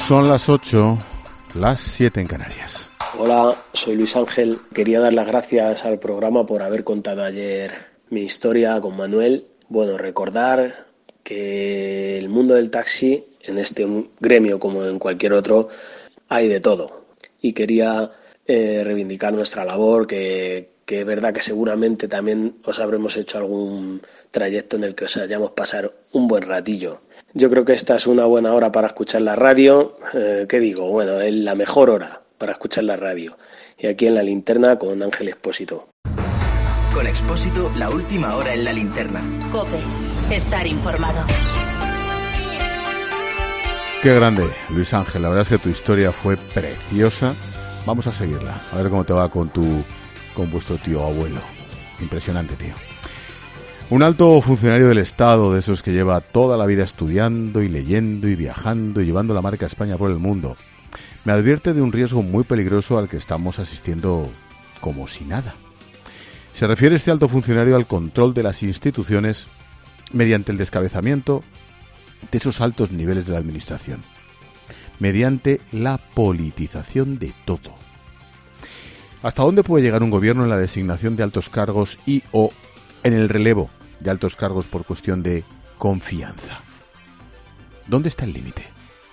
Son las 8, las 7 en Canarias. Hola, soy Luis Ángel. Quería dar las gracias al programa por haber contado ayer mi historia con Manuel. Bueno, recordar que el mundo del taxi, en este gremio como en cualquier otro, hay de todo. Y quería reivindicar nuestra labor, que es verdad que seguramente también os habremos hecho algún trayecto en el que os hayamos pasar un buen ratillo. Yo creo que esta es una buena hora para escuchar la radio. ¿Qué digo? Bueno, es la mejor hora para escuchar la radio. Y aquí en La Linterna con Ángel Expósito. Con Expósito, la última hora en La Linterna. COPE. Estar informado. Qué grande, Luis Ángel. La verdad es que tu historia fue preciosa. Vamos a seguirla. A ver cómo te va con vuestro tío abuelo. Impresionante, tío. Un alto funcionario del Estado, de esos que lleva toda la vida estudiando y leyendo y viajando y llevando la marca España por el mundo, me advierte de un riesgo muy peligroso al que estamos asistiendo como si nada. Se refiere este alto funcionario al control de las instituciones mediante el descabezamiento de esos altos niveles de la administración, mediante la politización de todo. ¿Hasta dónde puede llegar un gobierno en la designación de altos cargos y o en el relevo de altos cargos por cuestión de confianza? ¿Dónde está el límite?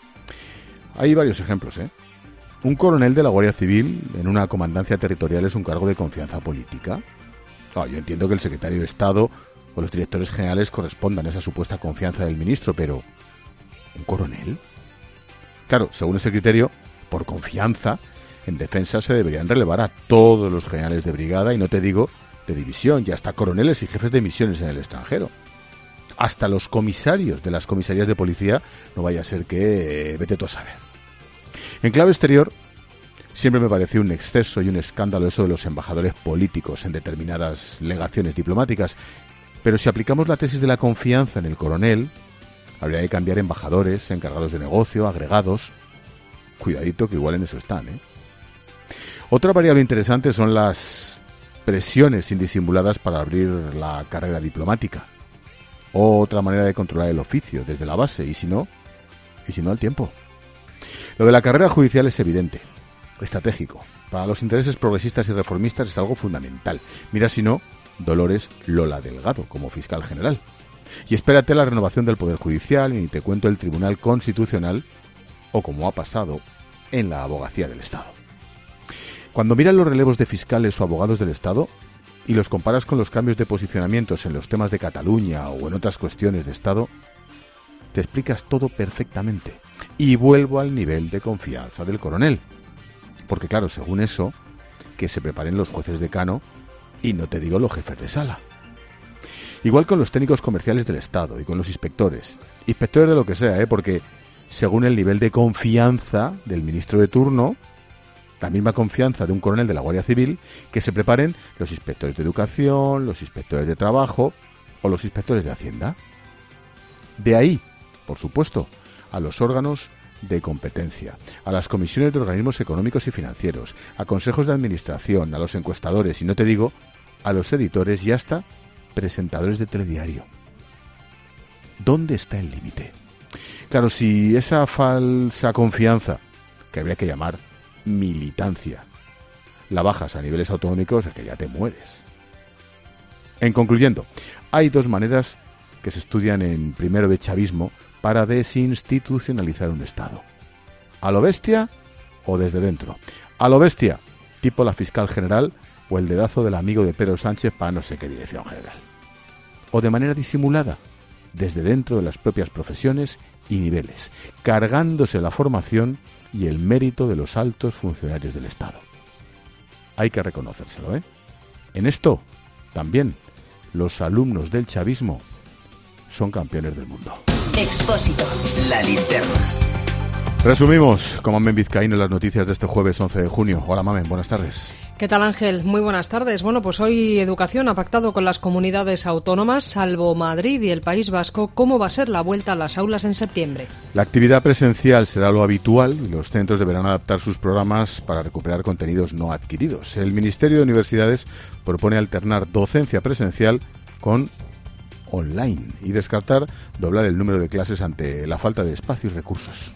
Hay varios ejemplos, ¿eh? Un coronel de la Guardia Civil en una comandancia territorial es un cargo de confianza política. Yo entiendo que el secretario de Estado o los directores generales correspondan a esa supuesta confianza del ministro, pero ¿un coronel? Claro, según ese criterio, por confianza, en defensa se deberían relevar a todos los generales de brigada y no te digo de división, y hasta coroneles y jefes de misiones en el extranjero. Hasta los comisarios de las comisarías de policía, no vaya a ser que vete tú a saber. En clave exterior, siempre me pareció un exceso y un escándalo eso de los embajadores políticos en determinadas legaciones diplomáticas, pero si aplicamos la tesis de la confianza en el coronel, habría que cambiar embajadores, encargados de negocio, agregados. Cuidadito que igual en eso están, ¿eh? Otra variable interesante son las presiones indisimuladas para abrir la carrera diplomática. Otra manera de controlar el oficio desde la base, y si no al tiempo. Lo de la carrera judicial es evidente, estratégico. Para los intereses progresistas y reformistas es algo fundamental. Mira si no, Dolores Lola Delgado como fiscal general. Y espérate la renovación del Poder Judicial y ni te cuento el Tribunal Constitucional o como ha pasado en la Abogacía del Estado. Cuando miras los relevos de fiscales o abogados del Estado y los comparas con los cambios de posicionamientos en los temas de Cataluña o en otras cuestiones de Estado, te explicas todo perfectamente. Y vuelvo al nivel de confianza del coronel. Porque claro, según eso, que se preparen los jueces decano y no te digo los jefes de sala. Igual con los técnicos comerciales del Estado y con los inspectores de lo que sea, porque según el nivel de confianza del ministro de turno, la misma confianza de un coronel de la Guardia Civil, que se preparen los inspectores de educación, los inspectores de trabajo o los inspectores de Hacienda. De ahí, por supuesto, a los órganos de competencia, a las comisiones de organismos económicos y financieros, a consejos de administración, a los encuestadores y no te digo, a los editores y hasta presentadores de telediario. ¿Dónde está el límite? Claro, si esa falsa confianza, que habría que llamar militancia, la bajas a niveles autonómicos, es que ya te mueres. En concluyendo, hay dos maneras que se estudian en primero de chavismo para desinstitucionalizar un Estado. A lo bestia o desde dentro. A lo bestia, tipo la fiscal general o el dedazo del amigo de Pedro Sánchez para no sé qué dirección general. O de manera disimulada, desde dentro de las propias profesiones y niveles, cargándose la formación y el mérito de los altos funcionarios del Estado. Hay que reconocérselo, ¿eh? En esto, también, los alumnos del chavismo son campeones del mundo. Expósito, La Linterna. Resumimos con Mamen Vizcaíno las noticias de este jueves 11 de junio. Hola Mamen, buenas tardes. ¿Qué tal, Ángel? Muy buenas tardes. Bueno, pues hoy Educación ha pactado con las comunidades autónomas, salvo Madrid y el País Vasco, cómo va a ser la vuelta a las aulas en septiembre. La actividad presencial será lo habitual y los centros deberán adaptar sus programas para recuperar contenidos no adquiridos. El Ministerio de Universidades propone alternar docencia presencial con online y descartar doblar el número de clases ante la falta de espacio y recursos.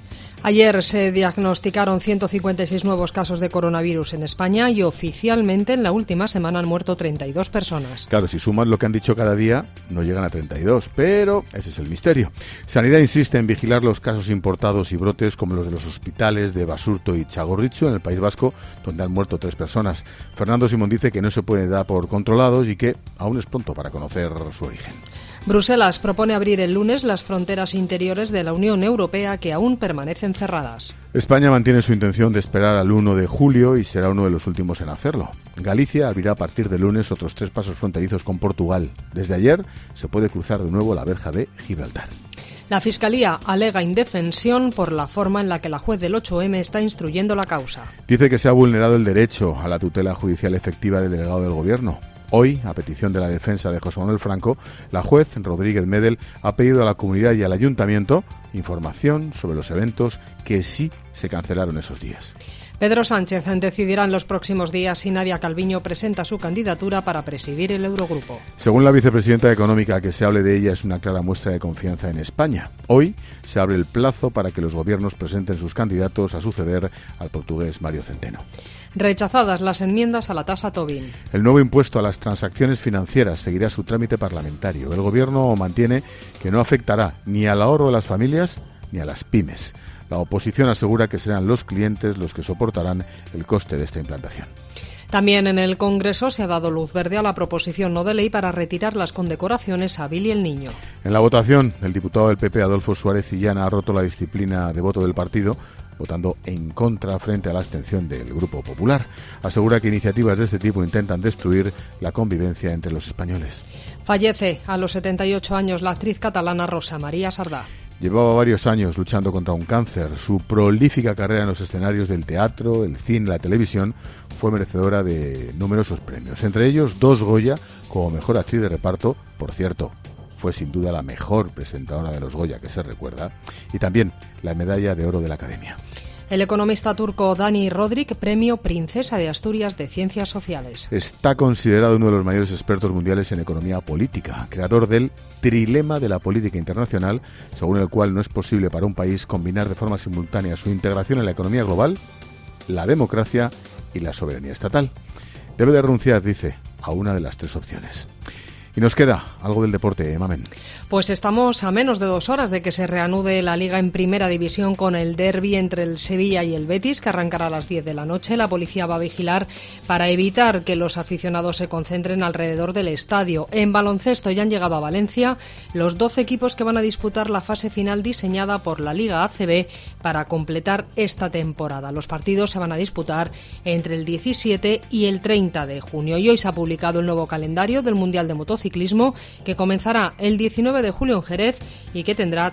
Ayer se diagnosticaron 156 nuevos casos de coronavirus en España y oficialmente en la última semana han muerto 32 personas. Claro, si sumas lo que han dicho cada día, no llegan a 32, pero ese es el misterio. Sanidad insiste en vigilar los casos importados y brotes como los de los hospitales de Basurto y Txagorritxu en el País Vasco, donde han muerto 3 personas. Fernando Simón dice que no se pueden dar por controlados y que aún es pronto para conocer su origen. Bruselas propone abrir el lunes las fronteras interiores de la Unión Europea que aún permanecen cerradas. España mantiene su intención de esperar al 1 de julio y será uno de los últimos en hacerlo. Galicia abrirá a partir de lunes otros 3 pasos fronterizos con Portugal. Desde ayer se puede cruzar de nuevo la verja de Gibraltar. La Fiscalía alega indefensión por la forma en la que la juez del 8M está instruyendo la causa. Dice que se ha vulnerado el derecho a la tutela judicial efectiva del delegado del Gobierno. Hoy, a petición de la defensa de José Manuel Franco, la juez Rodríguez Medel ha pedido a la comunidad y al ayuntamiento información sobre los eventos que sí se cancelaron esos días. Pedro Sánchez decidirá en los próximos días si Nadia Calviño presenta su candidatura para presidir el Eurogrupo. Según la vicepresidenta económica, que se hable de ella es una clara muestra de confianza en España. Hoy se abre el plazo para que los gobiernos presenten sus candidatos a suceder al portugués Mario Centeno. Rechazadas las enmiendas a la tasa Tobin. El nuevo impuesto a las transacciones financieras seguirá su trámite parlamentario. El Gobierno mantiene que no afectará ni al ahorro de las familias ni a las pymes. La oposición asegura que serán los clientes los que soportarán el coste de esta implantación. También en el Congreso se ha dado luz verde a la proposición no de ley para retirar las condecoraciones a Billy el Niño. En la votación, el diputado del PP, Adolfo Suárez Illana, ha roto la disciplina de voto del partido, votando en contra frente a la abstención del Grupo Popular. Asegura que iniciativas de este tipo intentan destruir la convivencia entre los españoles. Fallece a los 78 años la actriz catalana Rosa María Sardá. Llevaba varios años luchando contra un cáncer. Su prolífica carrera en los escenarios del teatro, el cine y la televisión fue merecedora de numerosos premios, entre ellos 2 Goya como mejor actriz de reparto. Por cierto, fue sin duda la mejor presentadora de los Goya que se recuerda, y también la medalla de oro de la Academia. El economista turco Dani Rodrik, premio Princesa de Asturias de Ciencias Sociales. Está considerado uno de los mayores expertos mundiales en economía política, creador del trilema de la política internacional, según el cual no es posible para un país combinar de forma simultánea su integración en la economía global, la democracia y la soberanía estatal. Debe de renunciar, dice, a una de las 3 opciones. Y nos queda algo del deporte, Mamen. Pues estamos a menos de 2 horas de que se reanude la Liga en Primera División con el derbi entre el Sevilla y el Betis, que arrancará a las 10 de la noche. La policía va a vigilar para evitar que los aficionados se concentren alrededor del estadio. En baloncesto ya han llegado a Valencia los 12 equipos que van a disputar la fase final diseñada por la Liga ACB para completar esta temporada. Los partidos se van a disputar entre el 17 y el 30 de junio. Y hoy se ha publicado el nuevo calendario del Mundial de Motociclismo, que comenzará el 19 de julio en Jerez y que tendrá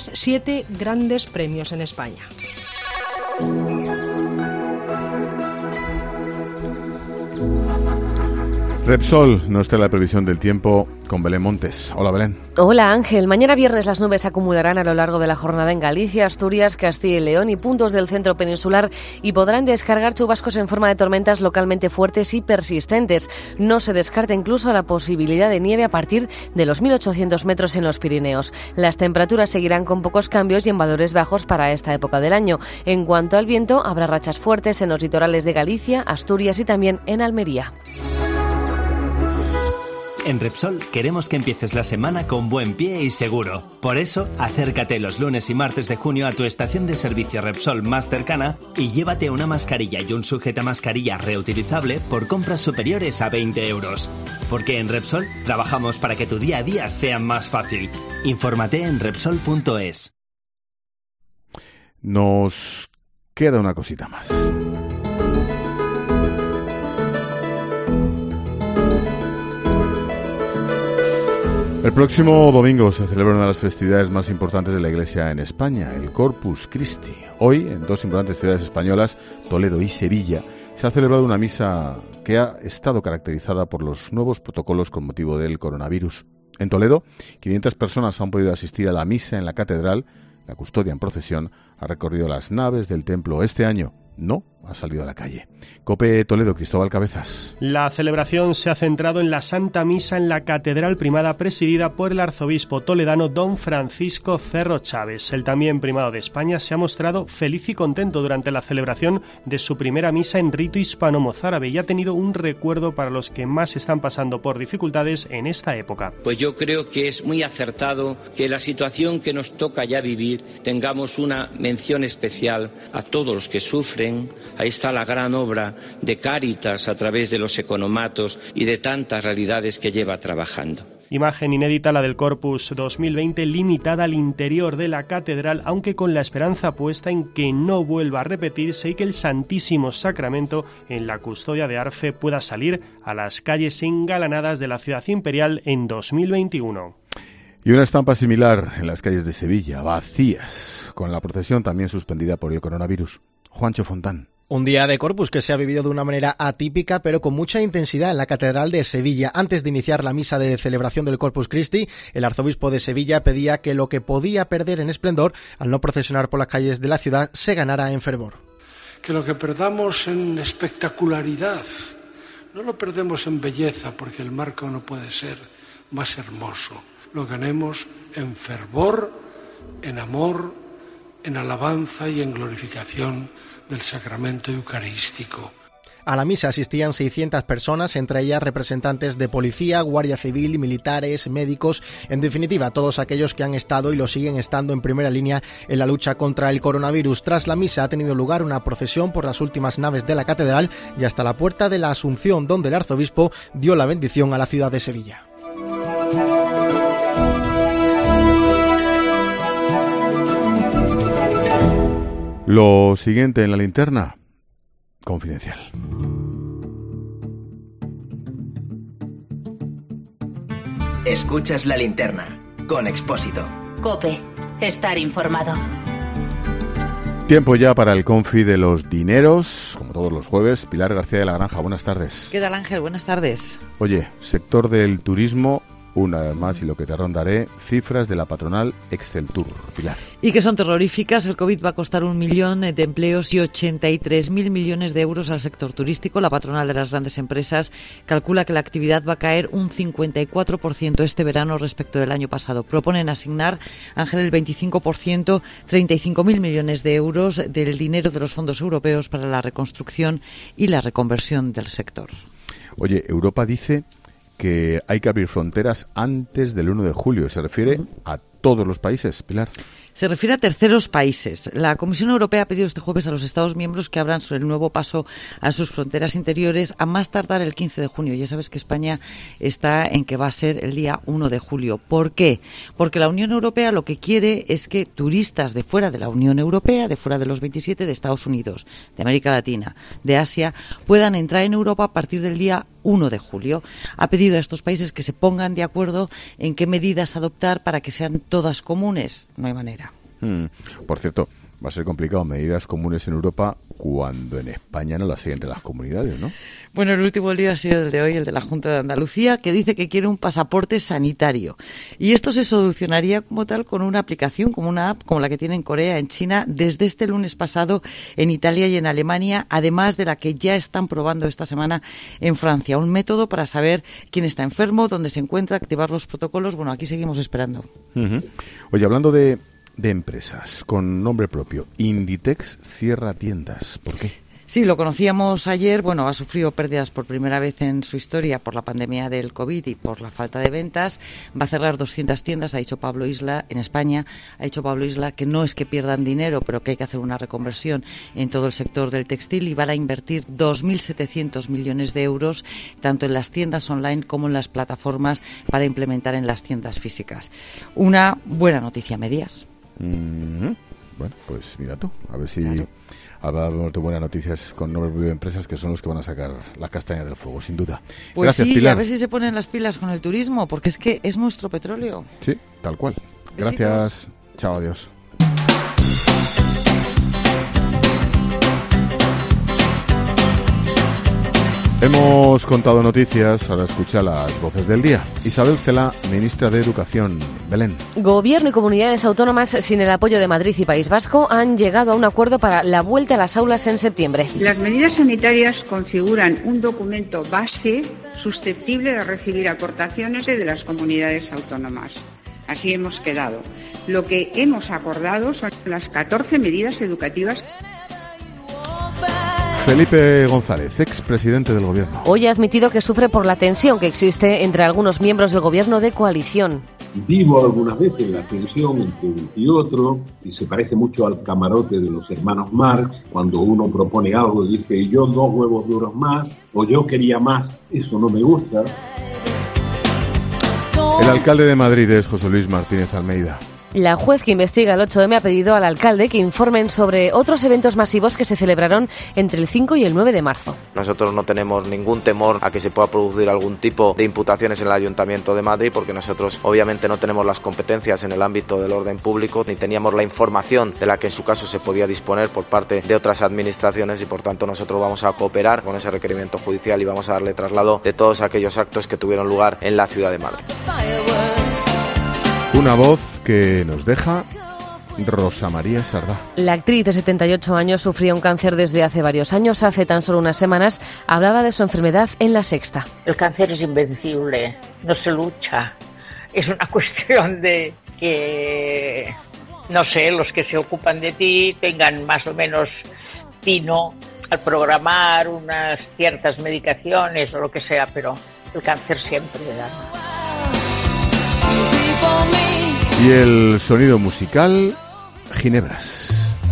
7 grandes premios en España. Repsol nos trae la previsión del tiempo con Belén Montes. Hola, Belén. Hola, Ángel. Mañana viernes las nubes se acumularán a lo largo de la jornada en Galicia, Asturias, Castilla y León y puntos del centro peninsular y podrán descargar chubascos en forma de tormentas localmente fuertes y persistentes. No se descarta incluso la posibilidad de nieve a partir de los 1.800 metros en los Pirineos. Las temperaturas seguirán con pocos cambios y en valores bajos para esta época del año. En cuanto al viento, habrá rachas fuertes en los litorales de Galicia, Asturias y también en Almería. En Repsol queremos que empieces la semana con buen pie y seguro. Por eso, acércate los lunes y martes de junio a tu estación de servicio Repsol más cercana y llévate una mascarilla y un sujetamascarilla reutilizable por compras superiores a 20 euros. Porque en Repsol trabajamos para que tu día a día sea más fácil. Infórmate en Repsol.es. Nos queda una cosita más. El próximo domingo se celebra una de las festividades más importantes de la Iglesia en España, el Corpus Christi. Hoy, en 2 importantes ciudades españolas, Toledo y Sevilla, se ha celebrado una misa que ha estado caracterizada por los nuevos protocolos con motivo del coronavirus. En Toledo, 500 personas han podido asistir a la misa en la catedral. La custodia en procesión ha recorrido las naves del templo. Este año no ha salido a la calle. COPE Toledo, Cristóbal Cabezas. La celebración se ha centrado en la Santa Misa en la Catedral Primada, presidida por el arzobispo toledano don Francisco Cerro Chávez. El también primado de España se ha mostrado feliz y contento durante la celebración de su primera misa en rito hispano-mozárabe y ha tenido un recuerdo para los que más están pasando por dificultades en esta época. Pues yo creo que es muy acertado que la situación que nos toca ya vivir tengamos una mención especial a todos los que sufren. Ahí está la gran obra de Cáritas a través de los economatos y de tantas realidades que lleva trabajando. Imagen inédita la del Corpus 2020, limitada al interior de la catedral, aunque con la esperanza puesta en que no vuelva a repetirse y que el Santísimo Sacramento en la custodia de Arfe pueda salir a las calles engalanadas de la ciudad imperial en 2021. Y una estampa similar en las calles de Sevilla, vacías, con la procesión también suspendida por el coronavirus. Juancho Fontán. Un día de Corpus que se ha vivido de una manera atípica, pero con mucha intensidad en la Catedral de Sevilla. Antes de iniciar la misa de celebración del Corpus Christi, el arzobispo de Sevilla pedía que lo que podía perder en esplendor al no procesionar por las calles de la ciudad se ganara en fervor. Que lo que perdamos en espectacularidad no lo perdemos en belleza, porque el marco no puede ser más hermoso. Lo ganemos en fervor, en amor, en alabanza y en glorificación del sacramento eucarístico. A la misa asistían 600 personas, entre ellas representantes de policía, guardia civil, militares, médicos, en definitiva todos aquellos que han estado y lo siguen estando en primera línea en la lucha contra el coronavirus. Tras la misa ha tenido lugar una procesión por las últimas naves de la catedral y hasta la Puerta de la Asunción, donde el arzobispo dio la bendición a la ciudad de Sevilla. Lo siguiente en la linterna, confidencial. Escuchas La Linterna con Expósito. COPE. Estar informado. Tiempo ya para el confi de los dineros, como todos los jueves. Pilar García de la Granja, buenas tardes. ¿Qué tal, Ángel? Buenas tardes. Oye, sector del turismo, una vez más, y lo que te rondaré, cifras de la patronal Exceltur. Pilar. Y que son terroríficas. El COVID va a costar 1 millón de empleos y 83.000 millones de euros al sector turístico. La patronal de las grandes empresas calcula que la actividad va a caer un 54% este verano respecto del año pasado. Proponen asignar, Ángel, el 25%, 35.000 millones de euros del dinero de los fondos europeos para la reconstrucción y la reconversión del sector. Oye, Europa dice que hay que abrir fronteras antes del 1 de julio. ¿Se refiere a todos los países, Pilar? Se refiere a terceros países. La Comisión Europea ha pedido este jueves a los Estados miembros que abran el nuevo paso a sus fronteras interiores a más tardar el 15 de junio. Ya sabes que España está en que va a ser el día 1 de julio. ¿Por qué? Porque la Unión Europea lo que quiere es que turistas de fuera de la Unión Europea, de fuera de los 27, de Estados Unidos, de América Latina, de Asia, puedan entrar en Europa a partir del día 1 de julio. Ha pedido a estos países que se pongan de acuerdo en qué medidas adoptar para que sean todas comunes. No hay manera. Por cierto, va a ser complicado medidas comunes en Europa cuando en España no las hay entre las comunidades, ¿no? Bueno, el último lío ha sido el de hoy, el de la Junta de Andalucía, que dice que quiere un pasaporte sanitario. Y esto se solucionaría como tal con una aplicación, como una app, como la que tiene en Corea, en China, desde este lunes pasado en Italia y en Alemania, además de la que ya están probando esta semana en Francia. Un método para saber quién está enfermo, dónde se encuentra, activar los protocolos. Bueno, aquí seguimos esperando. Oye, hablando de empresas con nombre propio, Inditex cierra tiendas. ¿Por qué? Sí, lo conocíamos ayer. Bueno, ha sufrido pérdidas por primera vez en su historia por la pandemia del COVID y por la falta de ventas. Va a cerrar 200 tiendas, ha dicho Pablo Isla, en España. Ha dicho Pablo Isla que no es que pierdan dinero, pero que hay que hacer una reconversión en todo el sector del textil y van a invertir 2.700 millones de euros, tanto en las tiendas online como en las plataformas para implementar en las tiendas físicas. Una buena noticia a medias. Bueno, pues mira tú, a ver si hablamos de buenas noticias con nombre de empresas que son los que van a sacar la castaña del fuego, sin duda. Pues gracias, sí, Pilar. A ver si se ponen las pilas con el turismo, porque es que es nuestro petróleo. Sí, tal cual. Besitos. Gracias, chao, adiós. Hemos contado noticias, ahora escucha las voces del día. Isabel Cela, ministra de Educación. Belén. Gobierno y comunidades autónomas, sin el apoyo de Madrid y País Vasco, han llegado a un acuerdo para la vuelta a las aulas en septiembre. Las medidas sanitarias configuran un documento base susceptible de recibir aportaciones de las comunidades autónomas. Así hemos quedado. Lo que hemos acordado son las 14 medidas educativas. Felipe González, expresidente del Gobierno. Hoy ha admitido que sufre por la tensión que existe entre algunos miembros del Gobierno de coalición. Vivo algunas veces la tensión entre uno y otro, y se parece mucho al camarote de los hermanos Marx, cuando uno propone algo y dice yo 2 huevos duros más, o yo quería más, eso no me gusta. El alcalde de Madrid es José Luis Martínez Almeida. La juez que investiga el 8M ha pedido al alcalde que informen sobre otros eventos masivos que se celebraron entre el 5 y el 9 de marzo. Nosotros no tenemos ningún temor a que se pueda producir algún tipo de imputaciones en el Ayuntamiento de Madrid, porque nosotros obviamente no tenemos las competencias en el ámbito del orden público, ni teníamos la información de la que en su caso se podía disponer por parte de otras administraciones, y por tanto nosotros vamos a cooperar con ese requerimiento judicial y vamos a darle traslado de todos aquellos actos que tuvieron lugar en la ciudad de Madrid. Una voz que nos deja Rosa María Sardá. La actriz de 78 años sufría un cáncer desde hace varios años. Hace tan solo unas semanas hablaba de su enfermedad en La Sexta. El cáncer es invencible, no se lucha. Es una cuestión de que, no sé, los que se ocupan de ti tengan más o menos tino al programar unas ciertas medicaciones o lo que sea, pero el cáncer siempre da. Y el sonido musical, Ginebras.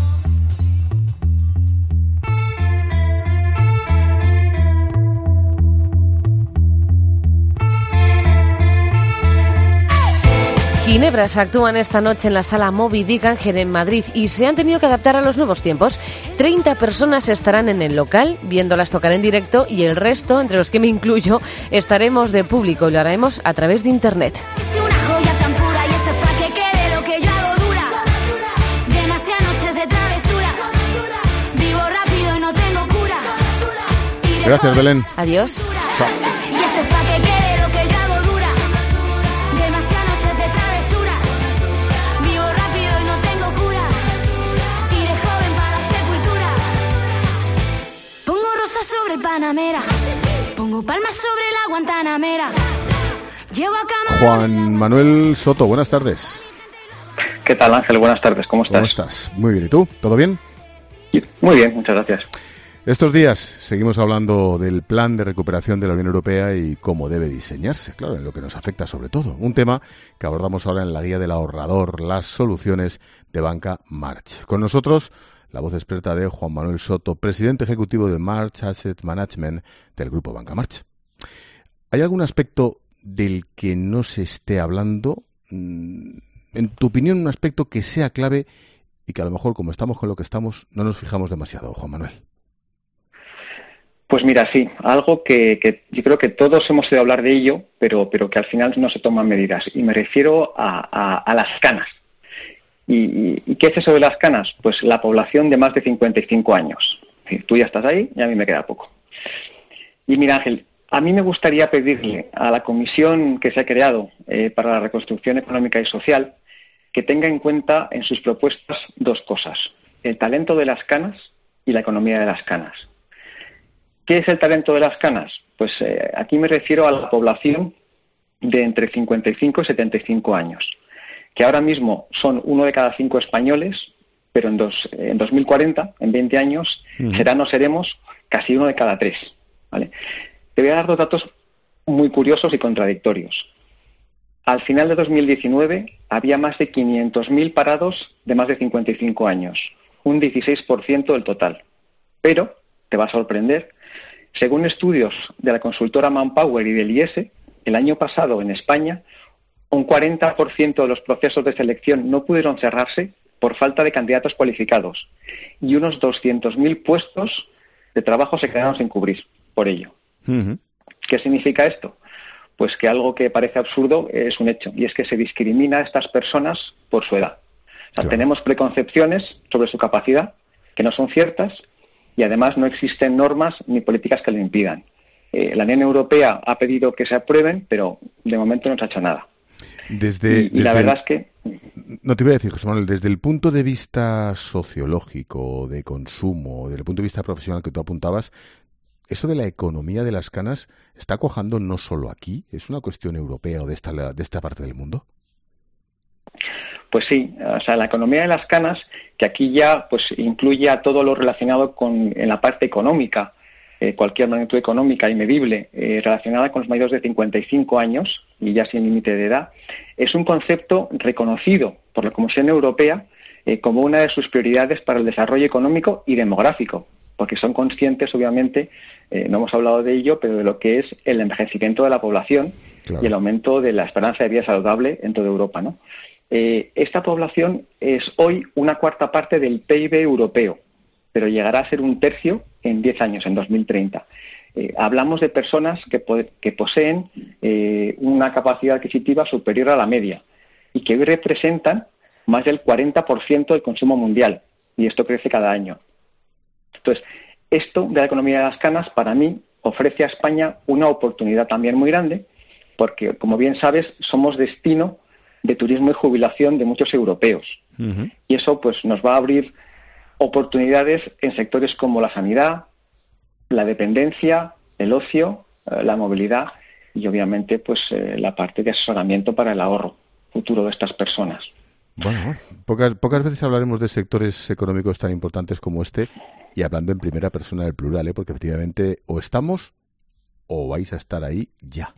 Ginebras actúan esta noche en la sala Moby Dick Ángel en Madrid y se han tenido que adaptar a los nuevos tiempos. 30 personas estarán en el local viéndolas tocar en directo y el resto, entre los que me incluyo, estaremos de público y lo haremos a través de internet. Gracias, Belén. Adiós. Chao. Panamera, pongo palmas sobre la Guantanamera. Llevo a cama. Juan Manuel Soto, buenas tardes. ¿Qué tal, Ángel? Buenas tardes, ¿cómo estás? ¿Cómo estás? Muy bien, ¿y tú? ¿Todo bien? Muy bien, muchas gracias. Estos días seguimos hablando del plan de recuperación de la Unión Europea y cómo debe diseñarse, claro, en lo que nos afecta sobre todo. Un tema que abordamos ahora en la guía del ahorrador, las soluciones de Banca March. Con nosotros, la voz experta de Juan Manuel Soto, presidente ejecutivo de March Asset Management del grupo Banca March. ¿Hay algún aspecto del que no se esté hablando? En tu opinión, un aspecto que sea clave y que a lo mejor, como estamos con lo que estamos, no nos fijamos demasiado, Juan Manuel. Pues mira, sí, algo que yo creo que todos hemos oído hablar de ello, pero que al final no se toman medidas. Y me refiero a las canas. ¿Y qué es eso de las canas? Pues la población de más de 55 años. Es decir, tú ya estás ahí y a mí me queda poco. Y mira, Ángel, a mí me gustaría pedirle a la comisión que se ha creado para la reconstrucción económica y social que tenga en cuenta en sus propuestas 2 cosas: el talento de las canas y la economía de las canas. ¿Qué es el talento de las canas? Pues aquí me refiero a la población de entre 55 y 75 años, que ahora mismo son 1 de cada 5 españoles, pero en 2040, en 20 años, serán o seremos casi 1 de cada 3. ¿Vale? Te voy a dar 2 datos muy curiosos y contradictorios. Al final de 2019 había más de 500.000 parados de más de 55 años, un 16% del total. Pero, te va a sorprender, según estudios de la consultora Manpower y del IES, el año pasado en España un 40% de los procesos de selección no pudieron cerrarse por falta de candidatos cualificados y unos 200.000 puestos de trabajo se quedaron sin cubrir por ello. ¿Qué significa esto? Pues que algo que parece absurdo es un hecho, y es que se discrimina a estas personas por su edad. O sea, tenemos preconcepciones sobre su capacidad que no son ciertas y además no existen normas ni políticas que lo impidan. La Unión Europea ha pedido que se aprueben, pero de momento no se ha hecho nada. Desde la verdad es que... No te iba a decir, José Manuel, desde el punto de vista sociológico, de consumo, desde el punto de vista profesional que tú apuntabas, eso de la economía de las canas está cuajando no solo aquí, ¿es una cuestión europea o de esta parte del mundo? Pues sí, o sea, la economía de las canas, que aquí ya pues incluye a todo lo relacionado en la parte económica, cualquier magnitud económica y medible relacionada con los mayores de 55 años y ya sin límite de edad, es un concepto reconocido por la Comisión Europea como una de sus prioridades para el desarrollo económico y demográfico, porque son conscientes, obviamente, no hemos hablado de ello, pero de lo que es el envejecimiento de la población, claro, y el aumento de la esperanza de vida saludable en toda Europa, ¿no? Esta población es hoy 1/4 parte del PIB europeo, pero llegará a ser 1/3 en 10 años, en 2030. Hablamos de personas que poseen una capacidad adquisitiva superior a la media y que hoy representan más del 40% del consumo mundial, y esto crece cada año. Entonces, esto de la economía de las canas, para mí, ofrece a España una oportunidad también muy grande, porque, como bien sabes, somos destino de turismo y jubilación de muchos europeos. Uh-huh. Y eso pues nos va a abrir oportunidades en sectores como la sanidad, la dependencia, el ocio, la movilidad y obviamente pues la parte de asesoramiento para el ahorro futuro de estas personas. Bueno, pocas veces hablaremos de sectores económicos tan importantes como este y hablando en primera persona del plural, porque efectivamente o estamos o vais a estar ahí ya.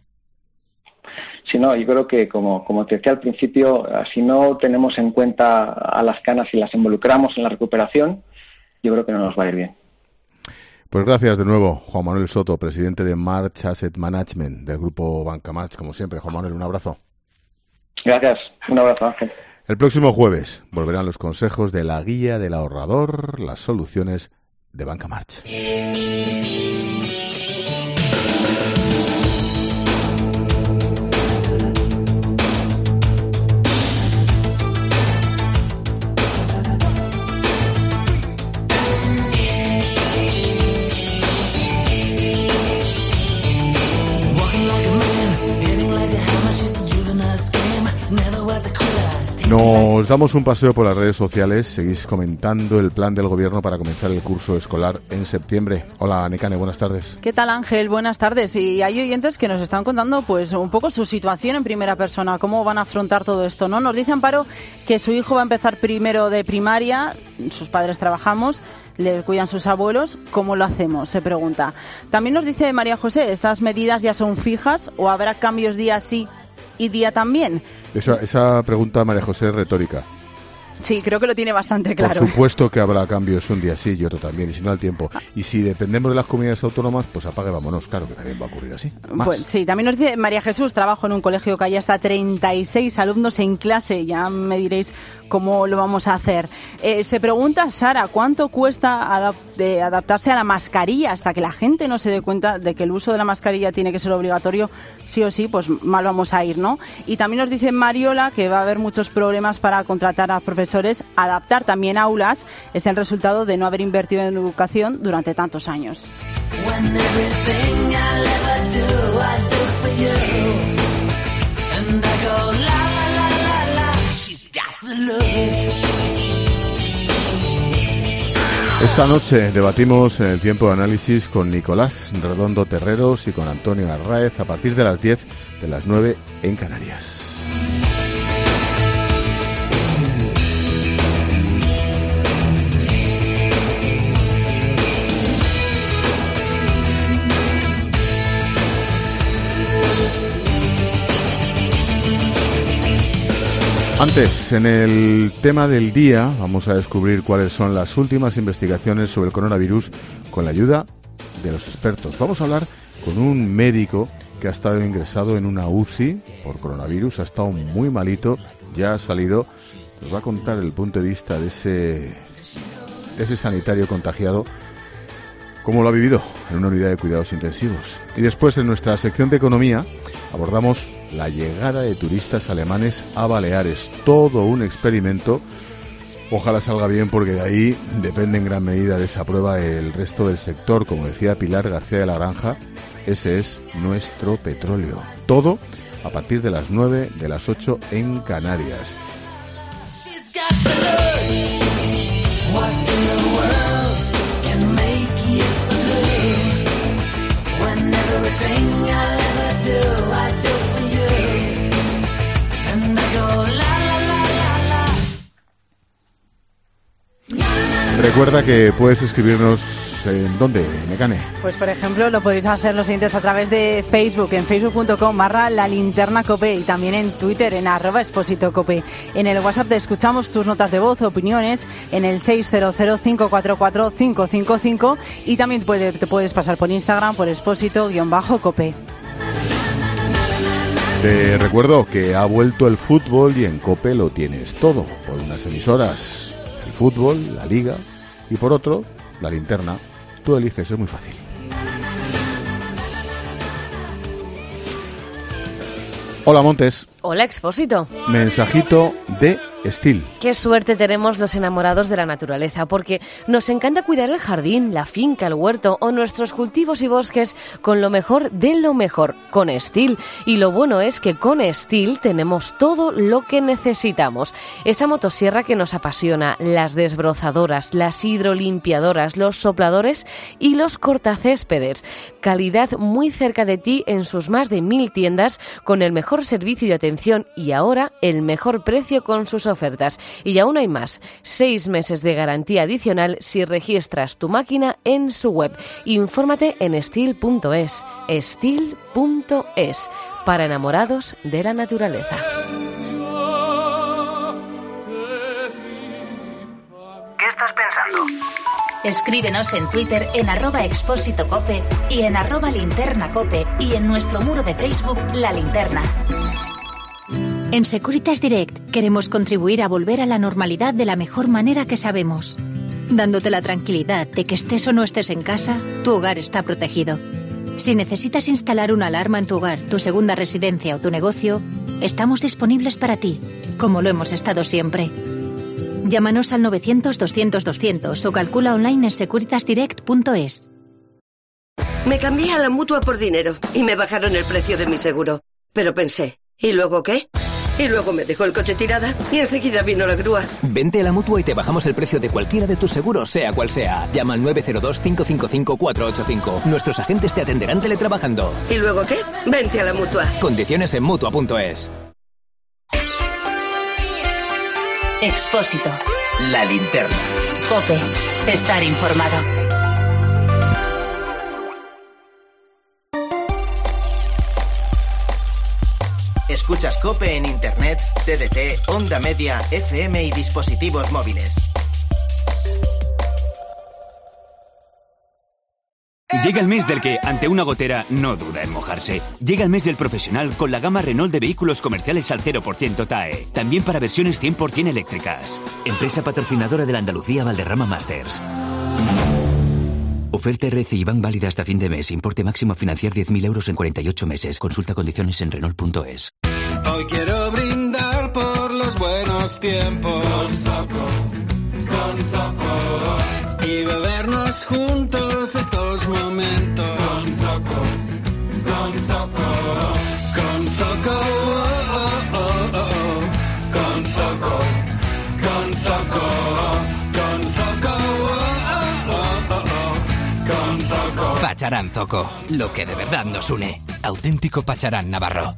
Sí, no, yo creo que como te decía al principio, si no tenemos en cuenta a las canas y las involucramos en la recuperación, yo creo que no nos va a ir bien. Pues gracias de nuevo, Juan Manuel Soto, presidente de March Asset Management del grupo Banca March, como siempre. Juan Manuel, un abrazo. Gracias, un abrazo, Ángel. El próximo jueves volverán los consejos de la guía del ahorrador, las soluciones de Banca March. Nos damos un paseo por las redes sociales. Seguís comentando el plan del gobierno para comenzar el curso escolar en septiembre. Hola, Nekane, buenas tardes. ¿Qué tal, Ángel? Buenas tardes. Y hay oyentes que nos están contando pues un poco su situación en primera persona, cómo van a afrontar todo esto, ¿no? Nos dice Amparo que su hijo va a empezar primero de primaria, sus padres trabajamos, le cuidan sus abuelos, ¿cómo lo hacemos?, se pregunta. También nos dice María José, ¿estas medidas ya son fijas o habrá cambios día sí y día también? Esa pregunta, María José, es retórica. Sí, creo que lo tiene bastante claro. Por supuesto que habrá cambios un día sí y otro también, y si no al tiempo. Y si dependemos de las comunidades autónomas, pues apague, vámonos. Claro que también va a ocurrir así. Pues sí, también nos dice María Jesús, trabajo en un colegio que hay hasta 36 alumnos en clase. Ya me diréis cómo lo vamos a hacer. Se pregunta Sara, ¿cuánto cuesta adaptarse a la mascarilla? Hasta que la gente no se dé cuenta de que el uso de la mascarilla tiene que ser obligatorio, sí o sí, pues mal vamos a ir, ¿no? Y también nos dice Mariola que va a haber muchos problemas para contratar a profesores. Adaptar también aulas es el resultado de no haber invertido en educación durante tantos años. Esta noche debatimos en el tiempo de análisis con Nicolás Redondo Terreros y con Antonio Arráez a partir de las 10, de las 9 en Canarias. Antes, en el tema del día, vamos a descubrir cuáles son las últimas investigaciones sobre el coronavirus con la ayuda de los expertos. Vamos a hablar con un médico que ha estado ingresado en una UCI por coronavirus, ha estado muy malito, ya ha salido, nos va a contar el punto de vista de ese sanitario contagiado, cómo lo ha vivido en una unidad de cuidados intensivos. Y después, en nuestra sección de economía, abordamos la llegada de turistas alemanes a Baleares. Todo un experimento. Ojalá salga bien, porque de ahí depende en gran medida de esa prueba el resto del sector. Como decía Pilar García de la Granja, ese es nuestro petróleo. Todo a partir de las 9, de las 8 en Canarias. Recuerda que puedes escribirnos en ¿dónde, Mecane? Pues por ejemplo lo podéis hacer los siguientes a través de Facebook, en facebook.com/lalinternacope y también en Twitter en @expositocope. En el WhatsApp te escuchamos tus notas de voz o opiniones en el 600-544-555 y también te puedes pasar por Instagram por expósito_cope. Te recuerdo que ha vuelto el fútbol y en COPE lo tienes todo, por unas emisoras, el fútbol, la liga y por otro, la linterna. Tú eliges, es muy fácil. Hola, Montes. Hola, Expósito. Mensajito de Estil. Qué suerte tenemos los enamorados de la naturaleza, porque nos encanta cuidar el jardín, la finca, el huerto o nuestros cultivos y bosques con lo mejor de lo mejor, con Estil. Y lo bueno es que con Estil tenemos todo lo que necesitamos. Esa motosierra que nos apasiona, las desbrozadoras, las hidrolimpiadoras, los sopladores y los cortacéspedes. Calidad muy cerca de ti en sus más de 1000 tiendas, con el mejor servicio y atención y ahora el mejor precio con sus ofertas. Y aún hay más, 6 meses de garantía adicional si registras tu máquina en su web. Infórmate en Estil.es, Estil.es, para enamorados de la naturaleza. ¿Qué estás pensando? Escríbenos en Twitter en @expósitocope y en @linternacope y en nuestro muro de Facebook La Linterna. En Securitas Direct queremos contribuir a volver a la normalidad de la mejor manera que sabemos, dándote la tranquilidad de que estés o no estés en casa, tu hogar está protegido. Si necesitas instalar una alarma en tu hogar, tu segunda residencia o tu negocio, estamos disponibles para ti, como lo hemos estado siempre. Llámanos al 900-200-200 o calcula online en securitasdirect.es. Me cambié a la Mutua por dinero y me bajaron el precio de mi seguro. Pero pensé, ¿y luego qué? Y luego me dejó el coche tirada y enseguida vino la grúa. Vente a la Mutua y te bajamos el precio de cualquiera de tus seguros, sea cual sea. Llama al 902-555-485. Nuestros agentes te atenderán teletrabajando. ¿Y luego qué? Vente a la Mutua. Condiciones en Mutua.es. Expósito. La linterna. COPE. Estar informado. Escuchas COPE en Internet, TDT, Onda Media, FM y dispositivos móviles. Llega el mes del que, ante una gotera, no duda en mojarse. Llega el mes del profesional con la gama Renault de vehículos comerciales al 0% TAE. También para versiones 100% eléctricas. Empresa patrocinadora de la Andalucía Valderrama Masters. Oferta RCI Bank válida hasta fin de mes. Importe máximo a financiar 10.000 euros en 48 meses. Consulta condiciones en Renault.es. Hoy quiero brindar por los buenos tiempos. Con Zoco. Y bebernos juntos estos momentos. Con Zoco. Con Zoco. Con Zoco. Con Zoco. Con Zoco. Pacharán Zoco, lo que de verdad nos une. Auténtico Pacharán Navarro.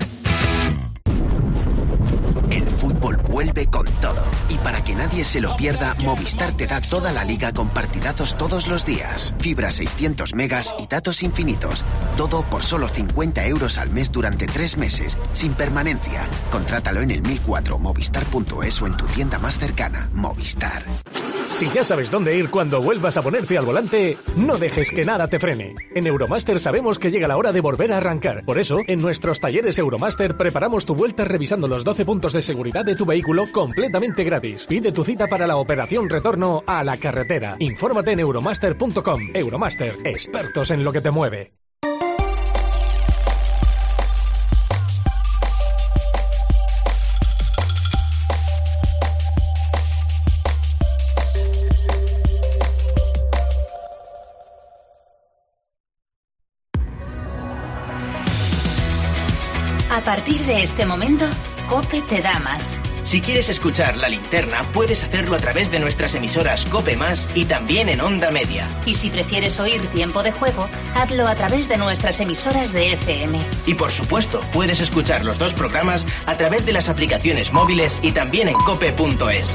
El fútbol vuelve con todo. Y para que nadie se lo pierda, Movistar te da toda la liga con partidazos todos los días. Fibra 600 megas y datos infinitos. Todo por solo 50 euros al mes durante 3 meses, sin permanencia. Contrátalo en el 1004 movistar.es o en tu tienda más cercana. Movistar. Si ya sabes dónde ir cuando vuelvas a ponerte al volante, no dejes que nada te frene. En Euromaster sabemos que llega la hora de volver a arrancar. Por eso, en nuestros talleres Euromaster preparamos tu vuelta revisando los 12 puntos de seguridad de tu vehículo completamente gratis. Pide tu cita para la operación retorno a la carretera. Infórmate en euromaster.com. Euromaster, expertos en lo que te mueve. partir de este momento, COPE te da más. Si quieres escuchar La Linterna, puedes hacerlo a través de nuestras emisoras COPE Más y también en Onda Media. Y si prefieres oír Tiempo de Juego, hazlo a través de nuestras emisoras de FM. Y por supuesto, puedes escuchar los dos programas a través de las aplicaciones móviles y también en cope.es.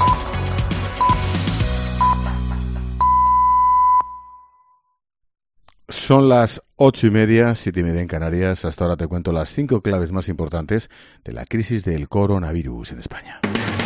Son las 8:30, 7:30 en Canarias. Hasta ahora te cuento las 5 claves más importantes de la crisis del coronavirus en España.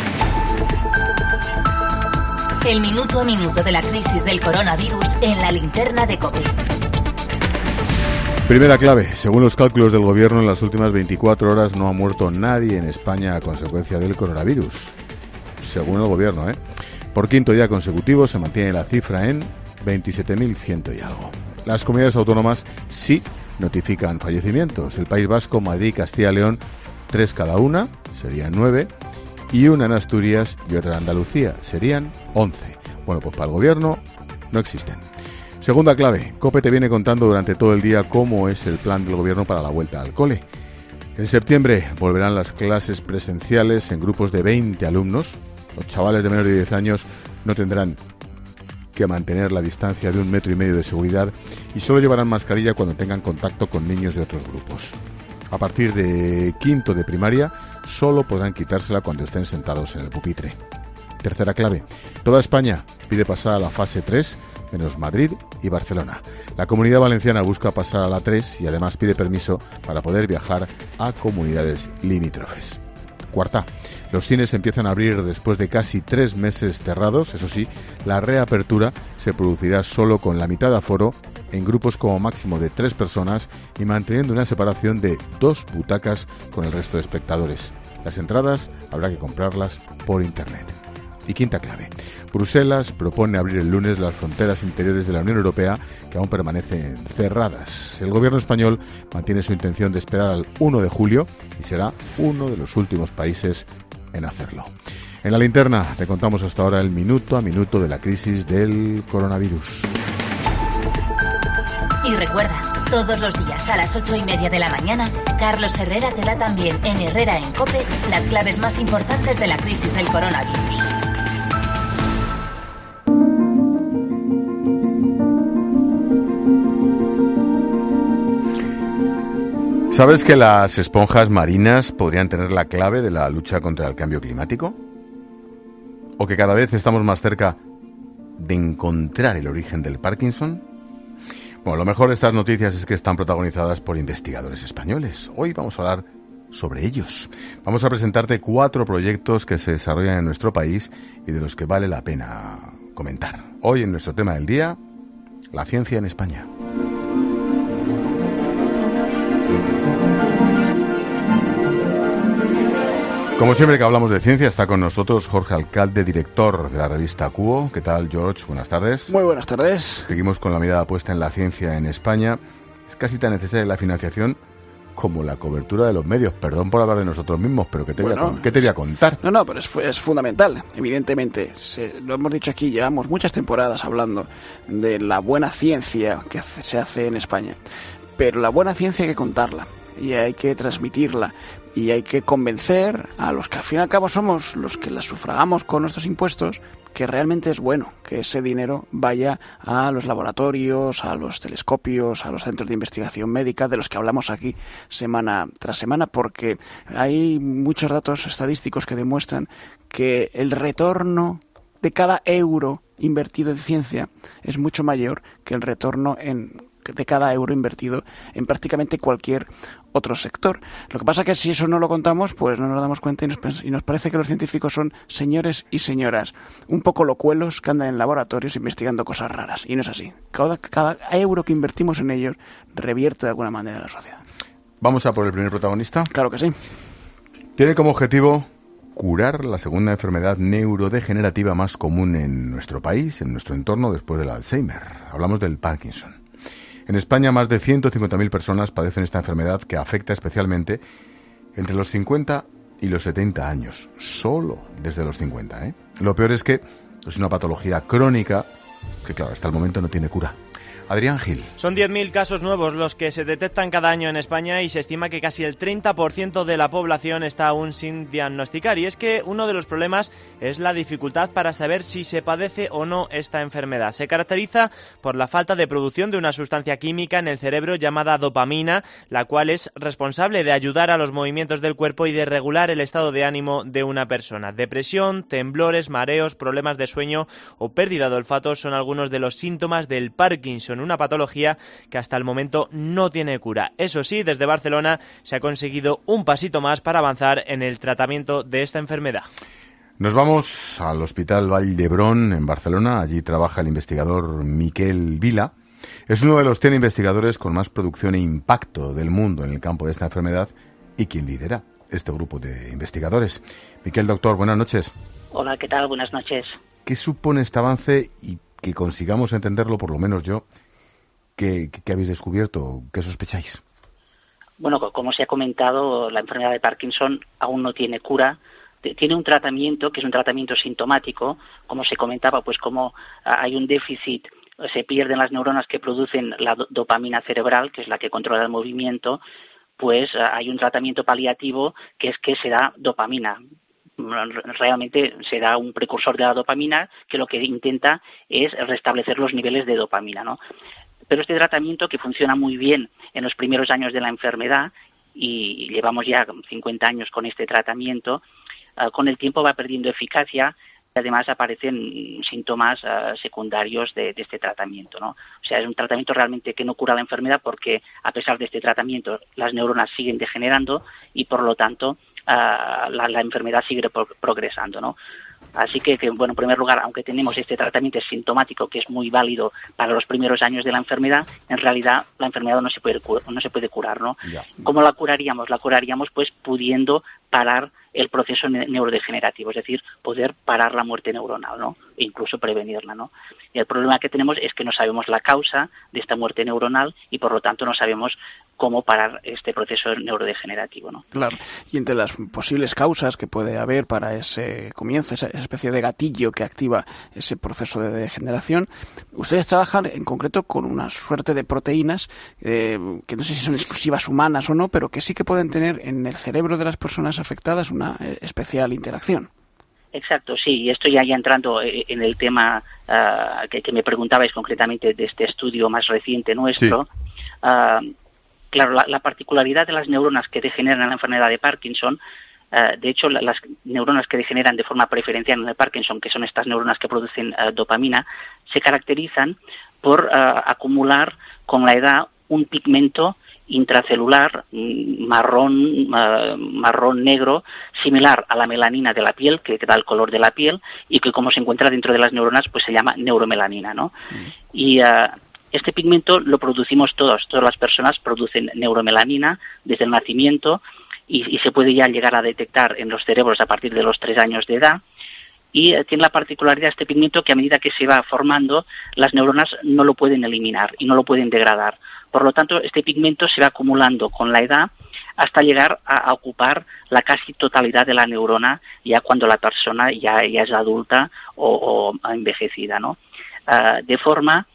El minuto a minuto de la crisis del coronavirus en La Linterna de COPE. Primera clave. Según los cálculos del Gobierno, en las últimas 24 horas no ha muerto nadie en España a consecuencia del coronavirus. Según el Gobierno, Por quinto día consecutivo se mantiene la cifra en 27.100 y algo. Las comunidades autónomas sí notifican fallecimientos. El País Vasco, Madrid y Castilla y León, 3 cada una, serían 9, y una en Asturias y otra en Andalucía, serían 11. Bueno, pues para el Gobierno no existen. Segunda clave, COPE te viene contando durante todo el día cómo es el plan del Gobierno para la vuelta al cole. En septiembre volverán las clases presenciales en grupos de 20 alumnos. Los chavales de menos de 10 años no tendrán que mantener la distancia de 1,5 metros de seguridad y solo llevarán mascarilla cuando tengan contacto con niños de otros grupos. A partir de quinto de primaria, solo podrán quitársela cuando estén sentados en el pupitre. Tercera clave, toda España pide pasar a la fase 3, menos Madrid y Barcelona. La Comunidad Valenciana busca pasar a la 3 y además pide permiso para poder viajar a comunidades limítrofes. Cuarta, los cines empiezan a abrir después de casi 3 meses cerrados. Eso sí, la reapertura se producirá solo con la mitad de aforo, en grupos como máximo de 3 personas y manteniendo una separación de 2 butacas con el resto de espectadores. Las entradas habrá que comprarlas por internet. Y quinta clave, Bruselas propone abrir el lunes las fronteras interiores de la Unión Europea que aún permanecen cerradas. El gobierno español mantiene su intención de esperar al 1 de julio y será uno de los últimos países en hacerlo. En La Linterna te contamos hasta ahora el minuto a minuto de la crisis del coronavirus. Y recuerda, todos los días a las 8:30 de la mañana, Carlos Herrera te da también en Herrera en COPE las claves más importantes de la crisis del coronavirus. ¿Sabes que las esponjas marinas podrían tener la clave de la lucha contra el cambio climático? ¿O que cada vez estamos más cerca de encontrar el origen del Parkinson? Bueno, lo mejor de estas noticias es que están protagonizadas por investigadores españoles. Hoy vamos a hablar sobre ellos. Vamos a presentarte 4 proyectos que se desarrollan en nuestro país y de los que vale la pena comentar. Hoy en nuestro tema del día, la ciencia en España. Como siempre que hablamos de ciencia, está con nosotros Jorge Alcalde, director de la revista Cubo. ¿Qué tal, George? Buenas tardes. Muy buenas tardes. Seguimos con la mirada puesta en la ciencia en España. Es casi tan necesaria la financiación como la cobertura de los medios. Perdón por hablar de nosotros mismos, pero ¿qué te voy a contar? No, pero es fundamental, evidentemente. Lo hemos dicho aquí, llevamos muchas temporadas hablando de la buena ciencia que se hace en España. Pero la buena ciencia hay que contarla y hay que transmitirla. Y hay que convencer a los que al fin y al cabo somos los que la sufragamos con nuestros impuestos que realmente es bueno que ese dinero vaya a los laboratorios, a los telescopios, a los centros de investigación médica de los que hablamos aquí semana tras semana, porque hay muchos datos estadísticos que demuestran que el retorno de cada euro invertido en ciencia es mucho mayor que el retorno de cada euro invertido en prácticamente otro sector. Lo que pasa es que si eso no lo contamos, pues no nos damos cuenta y nos parece que los científicos son señores y señoras un poco locuelos que andan en laboratorios investigando cosas raras. Y no es así. Cada euro que invertimos en ellos revierte de alguna manera en la sociedad. ¿Vamos a por el primer protagonista? Claro que sí. Tiene como objetivo curar la segunda enfermedad neurodegenerativa más común en nuestro país, en nuestro entorno, después del Alzheimer. Hablamos del Parkinson. En España, más de 150.000 personas padecen esta enfermedad que afecta especialmente entre los 50 y los 70 años. Solo desde los 50, Lo peor es que es una patología crónica que, claro, hasta el momento no tiene cura. Adrián Gil. Son 10.000 casos nuevos los que se detectan cada año en España y se estima que casi el 30% de la población está aún sin diagnosticar. Y es que uno de los problemas es la dificultad para saber si se padece o no esta enfermedad. Se caracteriza por la falta de producción de una sustancia química en el cerebro llamada dopamina, la cual es responsable de ayudar a los movimientos del cuerpo y de regular el estado de ánimo de una persona. Depresión, temblores, mareos, problemas de sueño o pérdida de olfato son algunos de los síntomas del Parkinson, una patología que hasta el momento no tiene cura. Eso sí, desde Barcelona se ha conseguido un pasito más para avanzar en el tratamiento de esta enfermedad. Nos vamos al Hospital Vall d'Hebron en Barcelona. Allí trabaja el investigador Miquel Vila. Es uno de los 100 investigadores con más producción e impacto del mundo en el campo de esta enfermedad y quien lidera este grupo de investigadores. Miquel, doctor, buenas noches. Hola, ¿qué tal? Buenas noches. ¿Qué supone este avance y que consigamos entenderlo, por lo menos yo? ¿Qué habéis descubierto? ¿Qué sospecháis? Bueno, como se ha comentado, la enfermedad de Parkinson aún no tiene cura. Tiene un tratamiento que es un tratamiento sintomático. Como se comentaba, pues como hay un déficit, se pierden las neuronas que producen la dopamina cerebral, que es la que controla el movimiento, pues hay un tratamiento paliativo que es que se da dopamina. Realmente se da un precursor de la dopamina que lo que intenta es restablecer los niveles de dopamina, ¿no? Pero este tratamiento, que funciona muy bien en los primeros años de la enfermedad, y llevamos ya 50 años con este tratamiento, con el tiempo va perdiendo eficacia. Además aparecen síntomas secundarios de este tratamiento, ¿no? O sea, es un tratamiento realmente que no cura la enfermedad porque a pesar de este tratamiento las neuronas siguen degenerando y por lo tanto la enfermedad sigue progresando, ¿no? Así que, bueno, en primer lugar, aunque tenemos este tratamiento sintomático que es muy válido para los primeros años de la enfermedad, en realidad la enfermedad no se puede curar, ¿no? Ya. ¿Cómo la curaríamos? La curaríamos pues pudiendo parar el proceso neurodegenerativo, es decir, poder parar la muerte neuronal, ¿no? E incluso prevenirla, ¿no? Y el problema que tenemos es que no sabemos la causa de esta muerte neuronal y por lo tanto no sabemos cómo parar este proceso neurodegenerativo, ¿no? Claro. Y entre las posibles causas que puede haber para ese comienzo, esa especie de gatillo que activa ese proceso de degeneración, ustedes trabajan en concreto con una suerte de proteínas que no sé si son exclusivas humanas o no, pero que sí que pueden tener en el cerebro de las personas afectadas una especial interacción. Exacto, sí, y esto ya entrando en el tema que me preguntabais concretamente de este estudio más reciente nuestro. Sí. Claro, la particularidad de las neuronas que degeneran en la enfermedad de Parkinson, de hecho, las neuronas que degeneran de forma preferencial en el Parkinson, que son estas neuronas que producen dopamina, se caracterizan por acumular con la edad un pigmento intracelular marrón negro, similar a la melanina de la piel, que da el color de la piel, y que como se encuentra dentro de las neuronas, pues se llama neuromelanina, ¿no? Y este pigmento lo producimos todas las personas producen neuromelanina desde el nacimiento y se puede ya llegar a detectar en los cerebros a partir de los 3 años de edad. Y tiene la particularidad este pigmento que a medida que se va formando, las neuronas no lo pueden eliminar y no lo pueden degradar. Por lo tanto, este pigmento se va acumulando con la edad hasta llegar a ocupar la casi totalidad de la neurona ya cuando la persona ya es adulta o envejecida, ¿no? De forma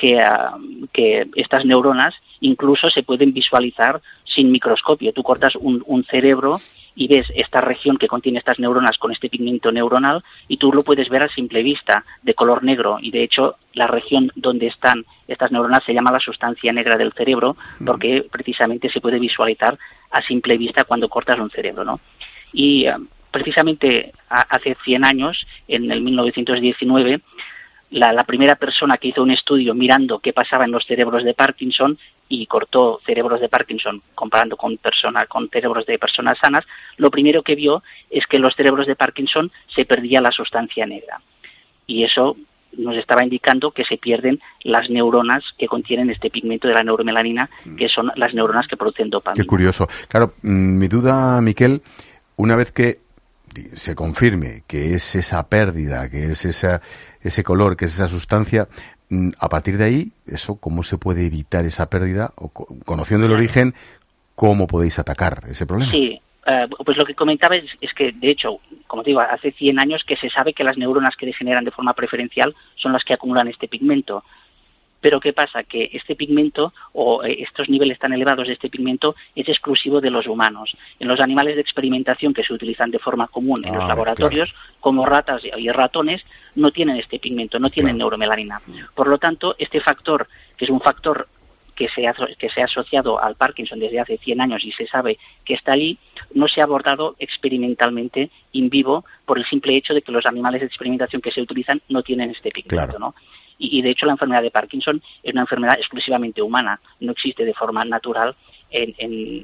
que estas neuronas incluso se pueden visualizar sin microscopio. Tú cortas un cerebro y ves esta región que contiene estas neuronas con este pigmento neuronal y tú lo puedes ver a simple vista, de color negro, y de hecho la región donde están estas neuronas se llama la sustancia negra del cerebro porque precisamente se puede visualizar a simple vista cuando cortas un cerebro, ¿no? Y precisamente hace 100 años, en el 1919, la primera persona que hizo un estudio mirando qué pasaba en los cerebros de Parkinson y cortó cerebros de Parkinson comparando con cerebros de personas sanas, lo primero que vio es que en los cerebros de Parkinson se perdía la sustancia negra. Y eso nos estaba indicando que se pierden las neuronas que contienen este pigmento de la neuromelanina, que son las neuronas que producen dopamina. Qué curioso. Claro, mi duda, Miquel, una vez que se confirme que es esa pérdida, que es ese color, que es esa sustancia, a partir de ahí, eso, ¿cómo se puede evitar esa pérdida? O conociendo el origen, ¿cómo podéis atacar ese problema? Sí, pues lo que comentaba es que, de hecho, como te digo, hace 100 años que se sabe que las neuronas que degeneran de forma preferencial son las que acumulan este pigmento. Pero ¿qué pasa? Que este pigmento o estos niveles tan elevados de este pigmento es exclusivo de los humanos. En los animales de experimentación que se utilizan de forma común en los laboratorios, como ratas y ratones, no tienen este pigmento, no tienen neuromelanina. Por lo tanto, este factor, que es un factor que se ha asociado al Parkinson desde hace 100 años y se sabe que está allí, no se ha abordado experimentalmente in vivo por el simple hecho de que los animales de experimentación que se utilizan no tienen este pigmento, ¿no? Y de hecho la enfermedad de Parkinson es una enfermedad exclusivamente humana, no existe de forma natural en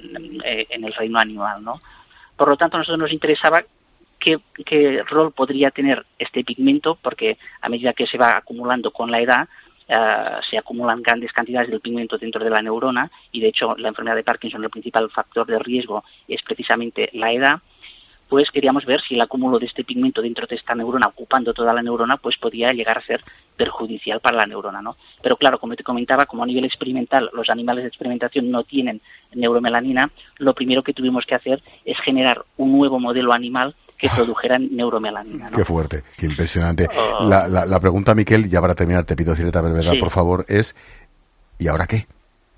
el reino animal, ¿no? Por lo tanto, a nosotros nos interesaba qué rol podría tener este pigmento, porque a medida que se va acumulando con la edad, se acumulan grandes cantidades del pigmento dentro de la neurona, y de hecho la enfermedad de Parkinson, el principal factor de riesgo es precisamente la edad. Pues queríamos ver si el acúmulo de este pigmento dentro de esta neurona, ocupando toda la neurona, pues podía llegar a ser perjudicial para la neurona, ¿no? Pero claro, como te comentaba, como a nivel experimental los animales de experimentación no tienen neuromelanina, lo primero que tuvimos que hacer es generar un nuevo modelo animal que produjera neuromelanina, ¿no? Qué fuerte, qué impresionante. La pregunta, Miquel, ya para terminar, te pido cierta brevedad, por favor, es ¿y ahora qué?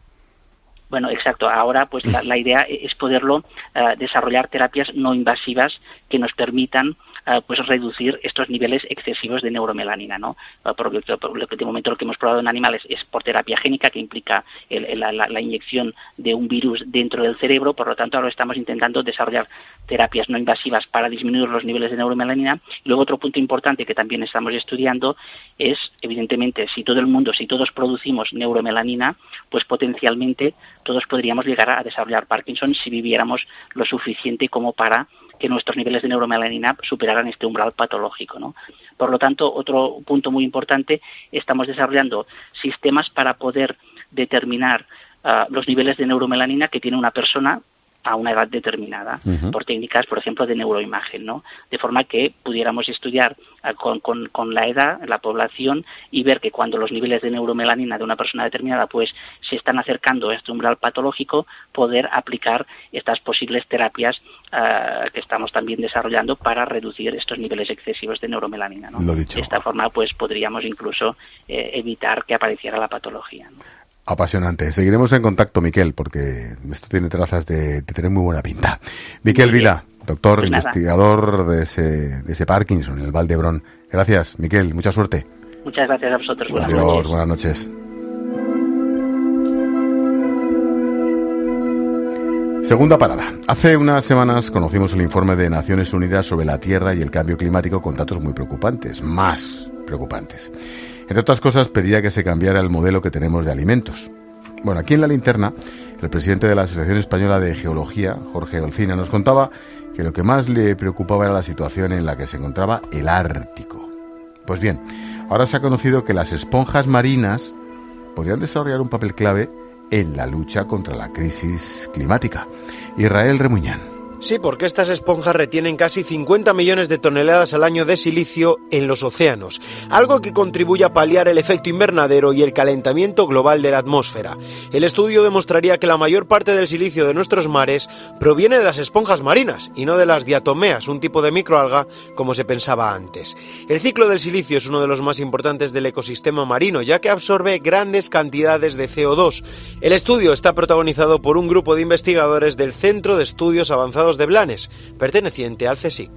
Bueno, exacto. Ahora, pues la idea es poderlo desarrollar terapias no invasivas que nos permitan pues reducir estos niveles excesivos de neuromelanina, ¿no? Porque de momento lo que hemos probado en animales es por terapia génica, que implica la inyección de un virus dentro del cerebro. Por lo tanto, ahora estamos intentando desarrollar terapias no invasivas para disminuir los niveles de neuromelanina. Y luego otro punto importante que también estamos estudiando es, evidentemente, si todos producimos neuromelanina, pues potencialmente todos podríamos llegar a desarrollar Parkinson si viviéramos lo suficiente como para que nuestros niveles de neuromelanina superaran este umbral patológico, ¿no? Por lo tanto, otro punto muy importante, estamos desarrollando sistemas para poder determinar los niveles de neuromelanina que tiene una persona a una edad determinada, por técnicas, por ejemplo, de neuroimagen, ¿no? De forma que pudiéramos estudiar con la edad, la población, y ver que cuando los niveles de neuromelanina de una persona determinada pues se están acercando a este umbral patológico, poder aplicar estas posibles terapias que estamos también desarrollando para reducir estos niveles excesivos de neuromelanina, ¿no? De esta forma pues podríamos incluso evitar que apareciera la patología, ¿no? Apasionante. Seguiremos en contacto, Miquel, porque esto tiene trazas de tener muy buena pinta. Miquel Vila, doctor, pues investigador de ese Parkinson en el Vall d'Hebron. Gracias, Miquel. Mucha suerte. Muchas gracias a vosotros. Adiós, buenas noches. Segunda parada. Hace unas semanas conocimos el informe de Naciones Unidas sobre la Tierra y el cambio climático con datos muy preocupantes, más preocupantes. Entre otras cosas, pedía que se cambiara el modelo que tenemos de alimentos. Bueno, aquí en La Linterna, el presidente de la Asociación Española de Geología, Jorge Olcina, nos contaba que lo que más le preocupaba era la situación en la que se encontraba el Ártico. Pues bien, ahora se ha conocido que las esponjas marinas podrían desarrollar un papel clave en la lucha contra la crisis climática. Israel Remuñán. Sí, porque estas esponjas retienen casi 50 millones de toneladas al año de silicio en los océanos, algo que contribuye a paliar el efecto invernadero y el calentamiento global de la atmósfera. El estudio demostraría que la mayor parte del silicio de nuestros mares proviene de las esponjas marinas y no de las diatomeas, un tipo de microalga como se pensaba antes. El ciclo del silicio es uno de los más importantes del ecosistema marino, ya que absorbe grandes cantidades de CO2. El estudio está protagonizado por un grupo de investigadores del Centro de Estudios Avanzados de Blanes, perteneciente al CSIC.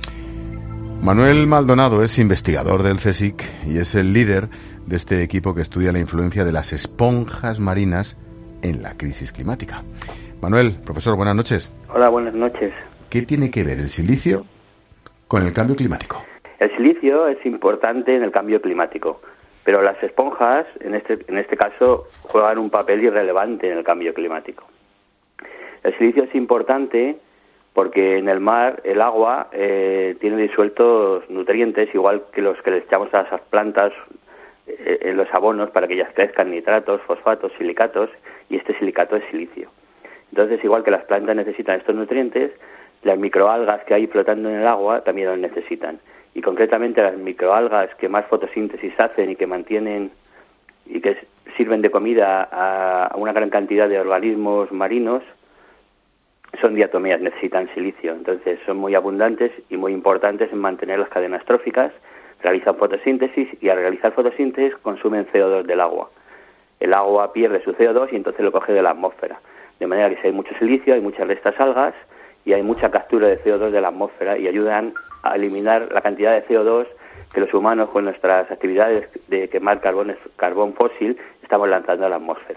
Manuel Maldonado es investigador del CSIC y es el líder de este equipo que estudia la influencia de las esponjas marinas en la crisis climática. Manuel, profesor, buenas noches. Hola, buenas noches. ¿Qué tiene que ver el silicio con el cambio climático? El silicio es importante en el cambio climático, pero las esponjas, en este caso, juegan un papel irrelevante en el cambio climático. El silicio es importante porque en el mar el agua tiene disueltos nutrientes, igual que los que le echamos a esas plantas en los abonos para que ellas crezcan, nitratos, fosfatos, silicatos, y este silicato es silicio. Entonces, igual que las plantas necesitan estos nutrientes, las microalgas que hay flotando en el agua también los necesitan. Y concretamente las microalgas que más fotosíntesis hacen y que mantienen y que sirven de comida a una gran cantidad de organismos marinos son diatomeas, necesitan silicio. Entonces son muy abundantes y muy importantes en mantener las cadenas tróficas, realizan fotosíntesis y al realizar fotosíntesis consumen CO2 del agua. el agua pierde su CO2 y entonces lo coge de la atmósfera. De manera que si hay mucho silicio, hay muchas de estas algas y hay mucha captura de CO2 de la atmósfera y ayudan a eliminar la cantidad de CO2 que los humanos con nuestras actividades de quemar carbón fósil estamos lanzando a la atmósfera.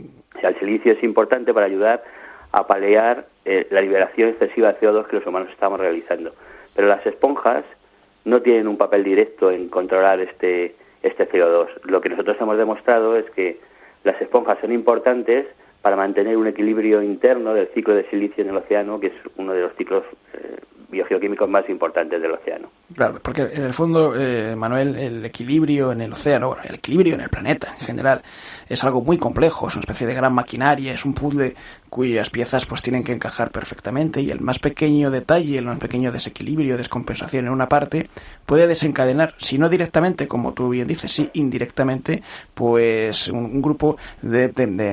O sea, el silicio es importante para ayudar a paliar la liberación excesiva de CO2 que los humanos estamos realizando. Pero las esponjas no tienen un papel directo en controlar este CO2. Lo que nosotros hemos demostrado es que las esponjas son importantes para mantener un equilibrio interno del ciclo de silicio en el océano, que es uno de los ciclos biogeoquímicos más importantes del océano. Claro, porque en el fondo, Manuel, el equilibrio en el océano, bueno, el equilibrio en el planeta en general, es algo muy complejo, es una especie de gran maquinaria, es un puzzle cuyas piezas pues tienen que encajar perfectamente, y el más pequeño detalle, el más pequeño desequilibrio, descompensación en una parte, puede desencadenar, si no directamente, como tú bien dices, sí indirectamente, pues un grupo de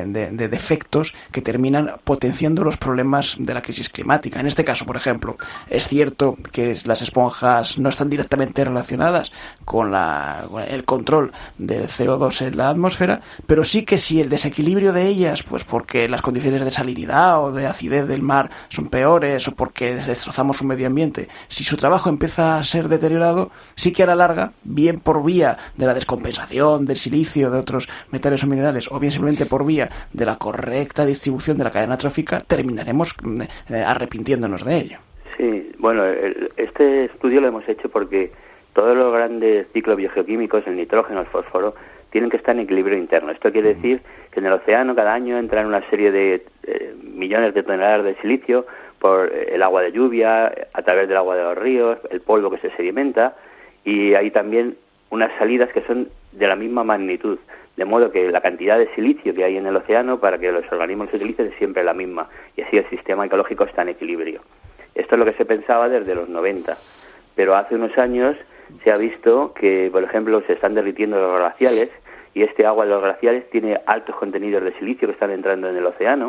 defectos que terminan potenciando los problemas de la crisis climática. En este caso, por ejemplo, es cierto que las esponjas no están directamente relacionadas con el control del CO2 en la atmósfera, pero sí que si el desequilibrio de ellas, pues porque las condiciones de salinidad o de acidez del mar son peores o porque destrozamos su medio ambiente, si su trabajo empieza a ser deteriorado, sí que a la larga, bien por vía de la descompensación del silicio, de otros metales o minerales, o bien simplemente por vía de la correcta distribución de la cadena trófica, terminaremos arrepintiéndonos de ello. Sí, bueno, este estudio lo hemos hecho porque todos los grandes ciclos biogeoquímicos, el nitrógeno, el fósforo, tienen que estar en equilibrio interno. Esto quiere decir que en el océano cada año entran una serie de millones de toneladas de silicio por el agua de lluvia, a través del agua de los ríos, el polvo que se sedimenta, y hay también unas salidas que son de la misma magnitud, de modo que la cantidad de silicio que hay en el océano para que los organismos se utilicen es siempre la misma, y así el sistema ecológico está en equilibrio. Esto es lo que se pensaba desde los 90, pero hace unos años se ha visto que, por ejemplo, se están derritiendo los glaciales y este agua de los glaciales tiene altos contenidos de silicio que están entrando en el océano,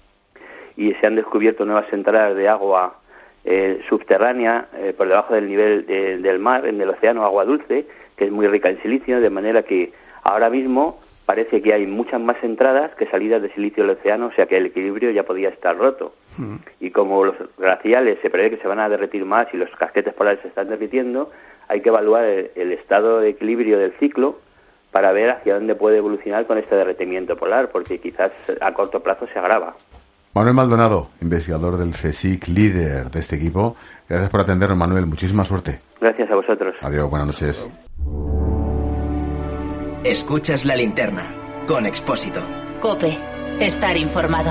y se han descubierto nuevas entradas de agua subterránea por debajo del nivel del mar, en el océano, agua dulce, que es muy rica en silicio, de manera que ahora mismo parece que hay muchas más entradas que salidas de silicio del océano, o sea que el equilibrio ya podía estar roto. Y como los glaciales se prevé que se van a derretir más y los casquetes polares se están derritiendo, hay que evaluar el estado de equilibrio del ciclo para ver hacia dónde puede evolucionar con este derretimiento polar, porque quizás a corto plazo se agrava. Manuel Maldonado, investigador del CSIC, líder de este equipo. Gracias por atendernos, Manuel. Muchísima suerte. Gracias a vosotros. Adiós, buenas noches. Escuchas La Linterna, con Expósito. COPE. Estar informado.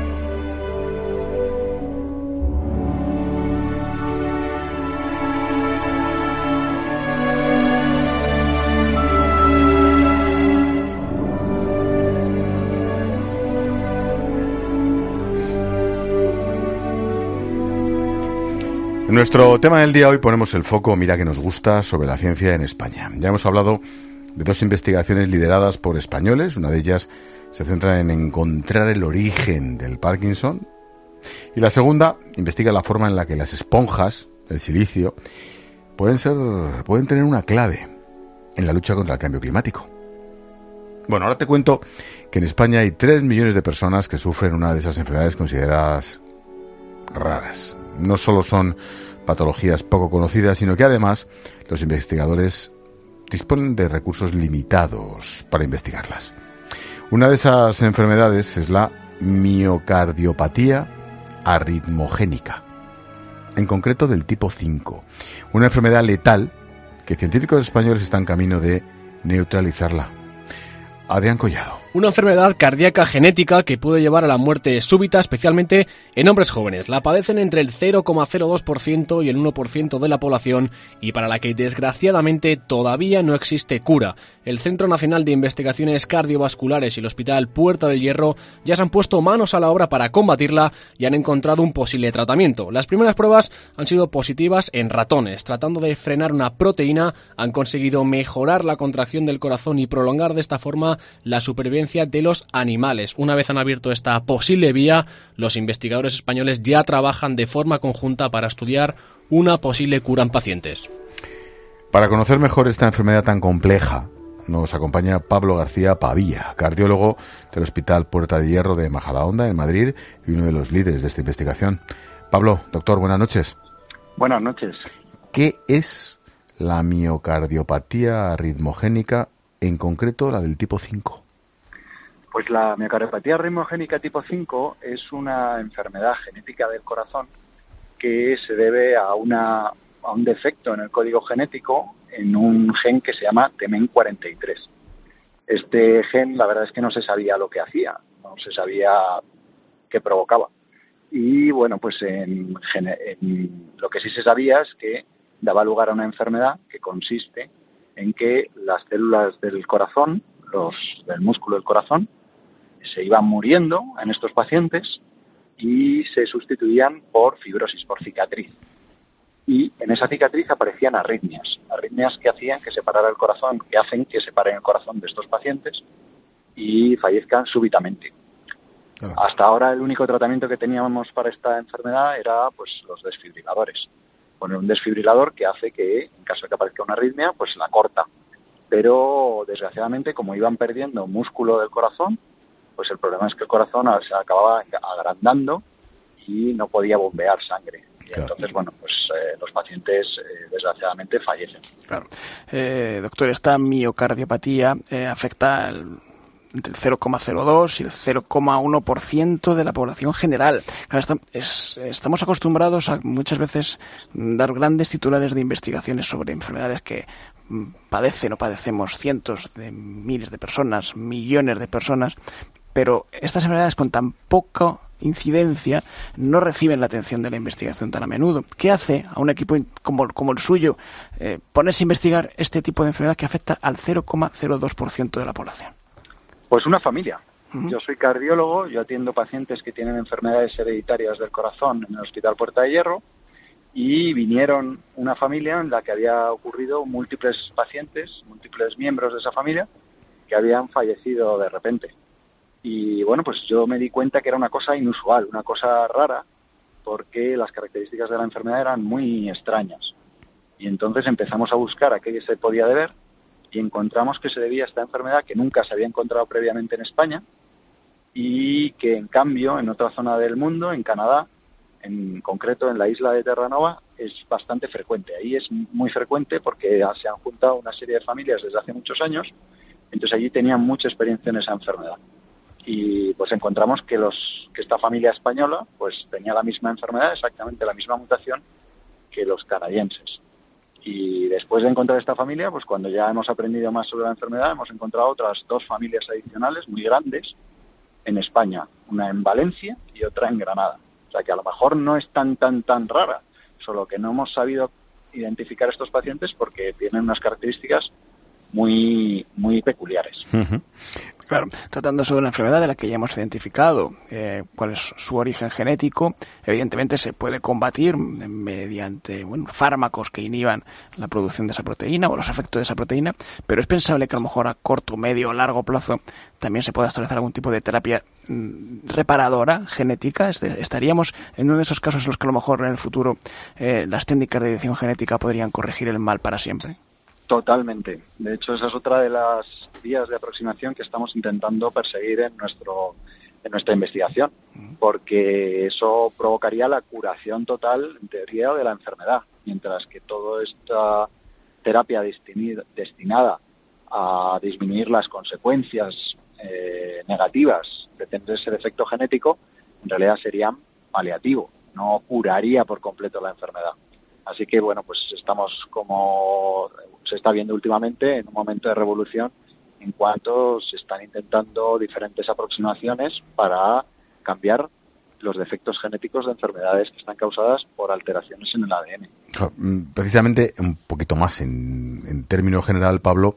En nuestro tema del día hoy ponemos el foco, mira que nos gusta, sobre la ciencia en España. Ya hemos hablado de dos investigaciones lideradas por españoles. Una de ellas se centra en encontrar el origen del Parkinson. Y la segunda investiga la forma en la que las esponjas, el silicio, pueden tener una clave en la lucha contra el cambio climático. Bueno, ahora te cuento que en España hay 3 millones de personas que sufren una de esas enfermedades consideradas raras. No solo son patologías poco conocidas, sino que además los investigadores disponen de recursos limitados para investigarlas. Una de esas enfermedades es la miocardiopatía arritmogénica, en concreto del tipo 5, una enfermedad letal que científicos españoles están en camino de neutralizarla. Adrián Collado. Una enfermedad cardíaca genética que puede llevar a la muerte súbita, especialmente en hombres jóvenes. La padecen entre el 0,02% y el 1% de la población y para la que desgraciadamente todavía no existe cura. El Centro Nacional de Investigaciones Cardiovasculares y el Hospital Puerta del Hierro ya se han puesto manos a la obra para combatirla y han encontrado un posible tratamiento. Las primeras pruebas han sido positivas en ratones. Tratando de frenar una proteína, han conseguido mejorar la contracción del corazón y prolongar de esta forma la supervivencia de los animales. Una vez han abierto esta posible vía, los investigadores españoles ya trabajan de forma conjunta para estudiar una posible cura en pacientes. Para conocer mejor esta enfermedad tan compleja, nos acompaña Pablo García Pavía, cardiólogo del Hospital Puerta de Hierro de Majadahonda, en Madrid, y uno de los líderes de esta investigación. Pablo, doctor, buenas noches. Buenas noches. ¿Qué es la miocardiopatía arritmogénica, en concreto la del tipo 5? Pues la miocardiopatía arritmogénica tipo 5 es una enfermedad genética del corazón que se debe a un defecto en el código genético en un gen que se llama TMEN43. Este gen, la verdad es que no se sabía lo que hacía, no se sabía qué provocaba. Y bueno, pues lo que sí se sabía es que daba lugar a una enfermedad que consiste en que las células del corazón, del músculo del corazón, se iban muriendo en estos pacientes y se sustituían por fibrosis, por cicatriz. Y en esa cicatriz aparecían arritmias que hacían que separara el corazón, que hacen que separen el corazón de estos pacientes y fallezcan súbitamente. Claro. Hasta ahora el único tratamiento que teníamos para esta enfermedad era pues los desfibriladores. Poner un desfibrilador que hace que, en caso de que aparezca una arritmia, pues la corta. Pero desgraciadamente, como iban perdiendo músculo del corazón, pues el problema es que el corazón se acababa agrandando y no podía bombear sangre. Y claro. Entonces, bueno, pues los pacientes desgraciadamente fallecen. Claro. Doctor, esta miocardiopatía afecta entre el 0,02 y el 0,1% de la población general. Claro, estamos acostumbrados a muchas veces dar grandes titulares de investigaciones sobre enfermedades que padecen o padecemos cientos de miles de personas, millones de personas, pero estas enfermedades con tan poca incidencia no reciben la atención de la investigación tan a menudo. ¿Qué hace a un equipo como el suyo ponerse a investigar este tipo de enfermedad que afecta al 0,02% de la población? Pues una familia. Yo soy cardiólogo, yo atiendo pacientes que tienen enfermedades hereditarias del corazón en el Hospital Puerta de Hierro y vinieron una familia en la que había ocurrido múltiples pacientes, múltiples miembros de esa familia que habían fallecido de repente. Y bueno, pues yo me di cuenta que era una cosa inusual, una cosa rara, porque las características de la enfermedad eran muy extrañas. Y entonces empezamos a buscar a qué se podía deber y encontramos que se debía a esta enfermedad que nunca se había encontrado previamente en España y que en cambio en otra zona del mundo, en Canadá, en concreto en la isla de Terranova, es bastante frecuente. Ahí es muy frecuente porque se han juntado una serie de familias desde hace muchos años, entonces allí tenían mucha experiencia en esa enfermedad. Y pues encontramos que esta familia española pues tenía la misma enfermedad, exactamente la misma mutación que los canadienses. Y después de encontrar esta familia, pues cuando ya hemos aprendido más sobre la enfermedad, hemos encontrado otras 2 familias adicionales muy grandes en España, una en Valencia y otra en Granada. O sea que a lo mejor no es tan rara, solo que no hemos sabido identificar a estos pacientes porque tienen unas características muy peculiares. Uh-huh. Claro, tratando sobre la enfermedad de la que ya hemos identificado cuál es su origen genético, evidentemente se puede combatir mediante fármacos que inhiban la producción de esa proteína o los efectos de esa proteína, pero es pensable que a lo mejor a corto, medio o largo plazo también se pueda establecer algún tipo de terapia reparadora genética. Estaríamos en uno de esos casos en los que a lo mejor en el futuro las técnicas de edición genética podrían corregir el mal para siempre. Totalmente. De hecho, esa es otra de las vías de aproximación que estamos intentando perseguir en nuestra investigación, porque eso provocaría la curación total, en teoría, de la enfermedad, mientras que toda esta terapia destinada a disminuir las consecuencias negativas de tener ese defecto genético, en realidad sería paliativo, no curaría por completo la enfermedad. Así que, bueno, pues estamos, como se está viendo últimamente, en un momento de revolución en cuanto se están intentando diferentes aproximaciones para cambiar los defectos genéticos de enfermedades que están causadas por alteraciones en el ADN. Precisamente, un poquito más en término general, Pablo,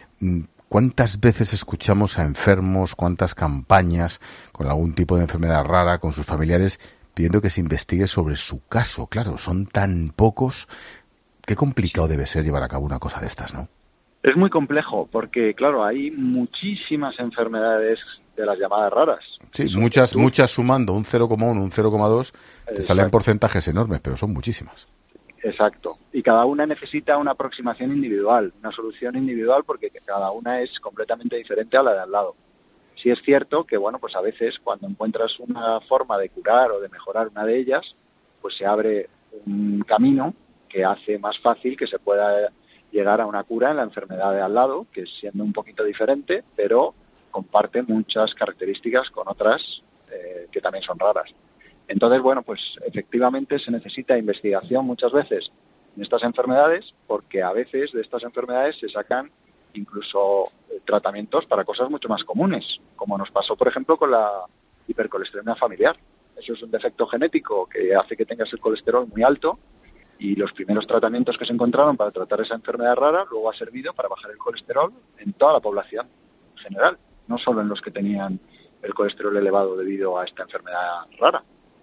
¿cuántas veces escuchamos a enfermos, cuántas campañas con algún tipo de enfermedad rara, con sus familiares, pidiendo que se investigue sobre su caso? Claro, son tan pocos. Qué complicado debe ser llevar a cabo una cosa de estas, ¿no? Es muy complejo porque, claro, hay muchísimas enfermedades de las llamadas raras. Sí, muchas sumando un 0,1, un 0,2, te salen porcentajes enormes, pero son muchísimas. Exacto. Y cada una necesita una aproximación individual, una solución individual, porque cada una es completamente diferente a la de al lado. Sí es cierto que, bueno, pues a veces cuando encuentras una forma de curar o de mejorar una de ellas, pues se abre un camino que hace más fácil que se pueda llegar a una cura en la enfermedad de al lado, que siendo un poquito diferente, pero comparte muchas características con otras que también son raras. Entonces, bueno, pues efectivamente se necesita investigación muchas veces en estas enfermedades, porque a veces de estas enfermedades se sacan incluso tratamientos para cosas mucho más comunes, como nos pasó, por ejemplo, con la hipercolesterolemia familiar. Eso es un defecto genético que hace que tengas el colesterol muy alto, y los primeros tratamientos que se encontraron para tratar esa enfermedad rara luego ha servido para bajar el colesterol en toda la población en general, no solo en los que tenían el colesterol elevado debido a esta enfermedad rara.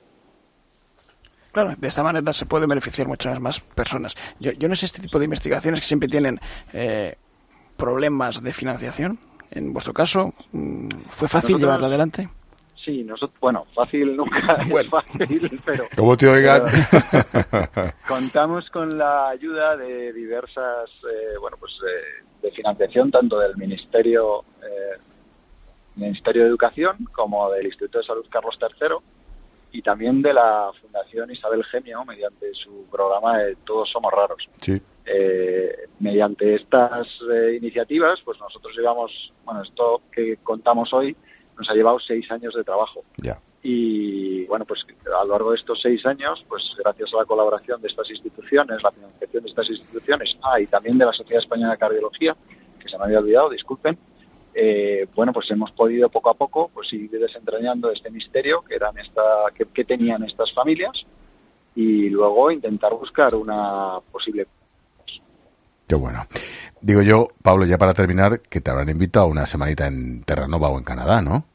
Claro, de esta manera se pueden beneficiar muchas más personas. Yo no sé, este tipo de investigaciones que siempre tienen problemas de financiación. En vuestro caso, ¿fue fácil llevarlo adelante? Sí, bueno, fácil nunca es fácil, pero... ¿Cómo te oigan? Contamos con la ayuda de diversas, de financiación, tanto del Ministerio de Educación como del Instituto de Salud Carlos III, y también de la Fundación Isabel Gemio, mediante su programa de Todos Somos Raros. Sí. Mediante estas iniciativas, pues nosotros llevamos, esto que contamos hoy nos ha llevado 6 años de trabajo. Ya. Y bueno, pues a lo largo de estos 6 años, pues gracias a la colaboración de estas instituciones, la financiación de estas instituciones, y también de la Sociedad Española de Cardiología, que se me había olvidado, disculpen, pues hemos podido poco a poco pues ir desentrañando este misterio que tenían estas familias, y luego intentar buscar una posible... Qué bueno. Digo yo, Pablo, ya para terminar, que te habrán invitado una semanita en Terranova o en Canadá, ¿no?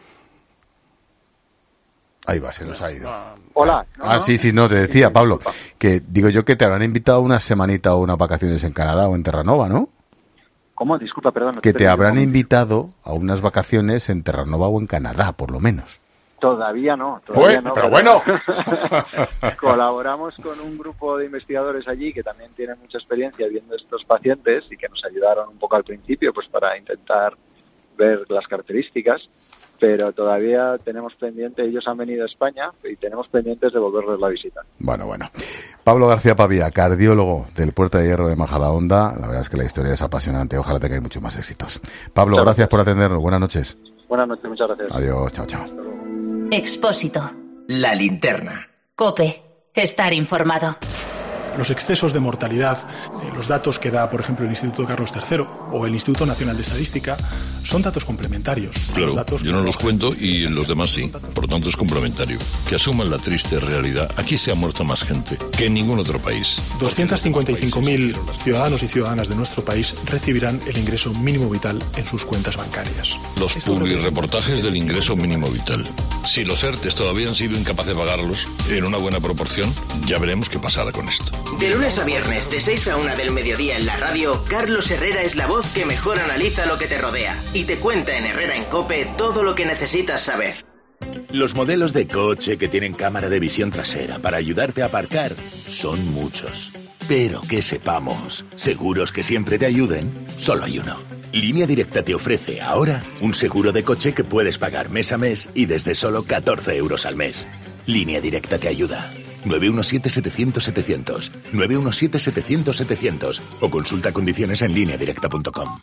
Ahí va, se nos ha ido. Hola. Sí, te decía, Pablo, que digo yo que te habrán invitado una semanita o unas vacaciones en Canadá o en Terranova, ¿no? ¿Cómo? Disculpa, perdón. Que te habrán invitado a unas vacaciones en Terranova o en Canadá, por lo menos. Todavía no. Pero bueno. Colaboramos con un grupo de investigadores allí que también tienen mucha experiencia viendo estos pacientes y que nos ayudaron un poco al principio pues para intentar ver las características, pero todavía tenemos pendiente, ellos han venido a España y tenemos pendientes de volverles la visita. Bueno. Pablo García Pavía, cardiólogo del Puerta de Hierro de Majadahonda. La verdad es que la historia es apasionante. Ojalá tengáis muchos más éxitos. Pablo, gracias por atendernos. Buenas noches. Buenas noches, muchas gracias. Adiós, chao. Expósito. La linterna. COPE. Estar informado. Los excesos de mortalidad, los datos que da, por ejemplo, el Instituto Carlos III o el Instituto Nacional de Estadística, son datos complementarios. Claro, yo no los cuento y los demás sí, por lo tanto es complementario. Que asuman la triste realidad. Aquí se ha muerto más gente que en ningún otro país. 255.000 ciudadanos y ciudadanas de nuestro país recibirán el ingreso mínimo vital en sus cuentas bancarias. Los publireportajes del ingreso mínimo vital. Si los ERTES todavía han sido incapaces de pagarlos en una buena proporción, ya veremos qué pasará con esto. De lunes a viernes, de 6 a 1 del mediodía en la radio, Carlos Herrera es la voz que mejor analiza lo que te rodea y te cuenta en Herrera en COPE todo lo que necesitas saber. Los modelos de coche que tienen cámara de visión trasera para ayudarte a aparcar son muchos. Pero que sepamos, seguros que siempre te ayuden, solo hay uno. Línea Directa te ofrece ahora un seguro de coche que puedes pagar mes a mes y desde solo 14 euros al mes. Línea Directa te ayuda. 917-700-700, 917-700-700 o consulta condiciones en lineadirecta.com.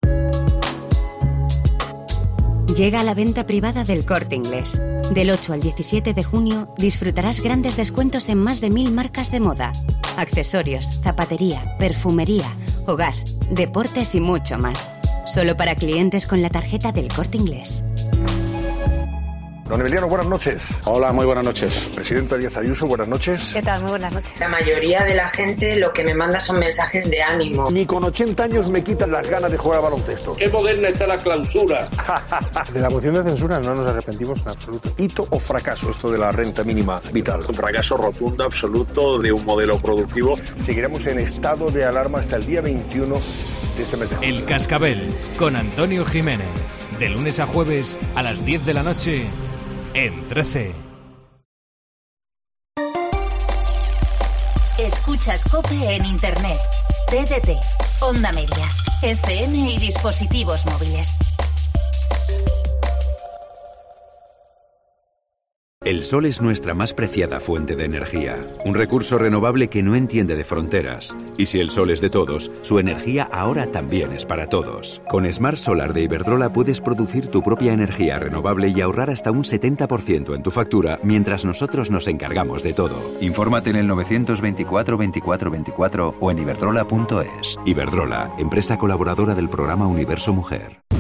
Llega la venta privada del Corte Inglés. Del 8 al 17 de junio disfrutarás grandes descuentos en más de 1.000 marcas de moda, accesorios, zapatería, perfumería, hogar, deportes y mucho más. Solo para clientes con la tarjeta del Corte Inglés. Don Emiliano, buenas noches. Hola, muy buenas noches. Presidenta Díaz Ayuso, buenas noches. ¿Qué tal? Muy buenas noches. La mayoría de la gente lo que me manda son mensajes de ánimo. Ni con 80 años me quitan las ganas de jugar al baloncesto. ¡Qué moderna está la clausura! De la moción de censura no nos arrepentimos en absoluto. ¿Hito o fracaso esto de la renta mínima vital? Un fracaso rotundo, absoluto, de un modelo productivo. Seguiremos en estado de alarma hasta el día 21 de este mes de junio. El Cascabel, con Antonio Jiménez. De lunes a jueves a las 10 de la noche... en 13. Escuchas COPE en Internet, TDT, Onda Media, FM y dispositivos móviles. El sol es nuestra más preciada fuente de energía, un recurso renovable que no entiende de fronteras. Y si el sol es de todos, su energía ahora también es para todos. Con Smart Solar de Iberdrola puedes producir tu propia energía renovable y ahorrar hasta un 70% en tu factura mientras nosotros nos encargamos de todo. Infórmate en el 924 24 24 o en iberdrola.es. Iberdrola, empresa colaboradora del programa Universo Mujer.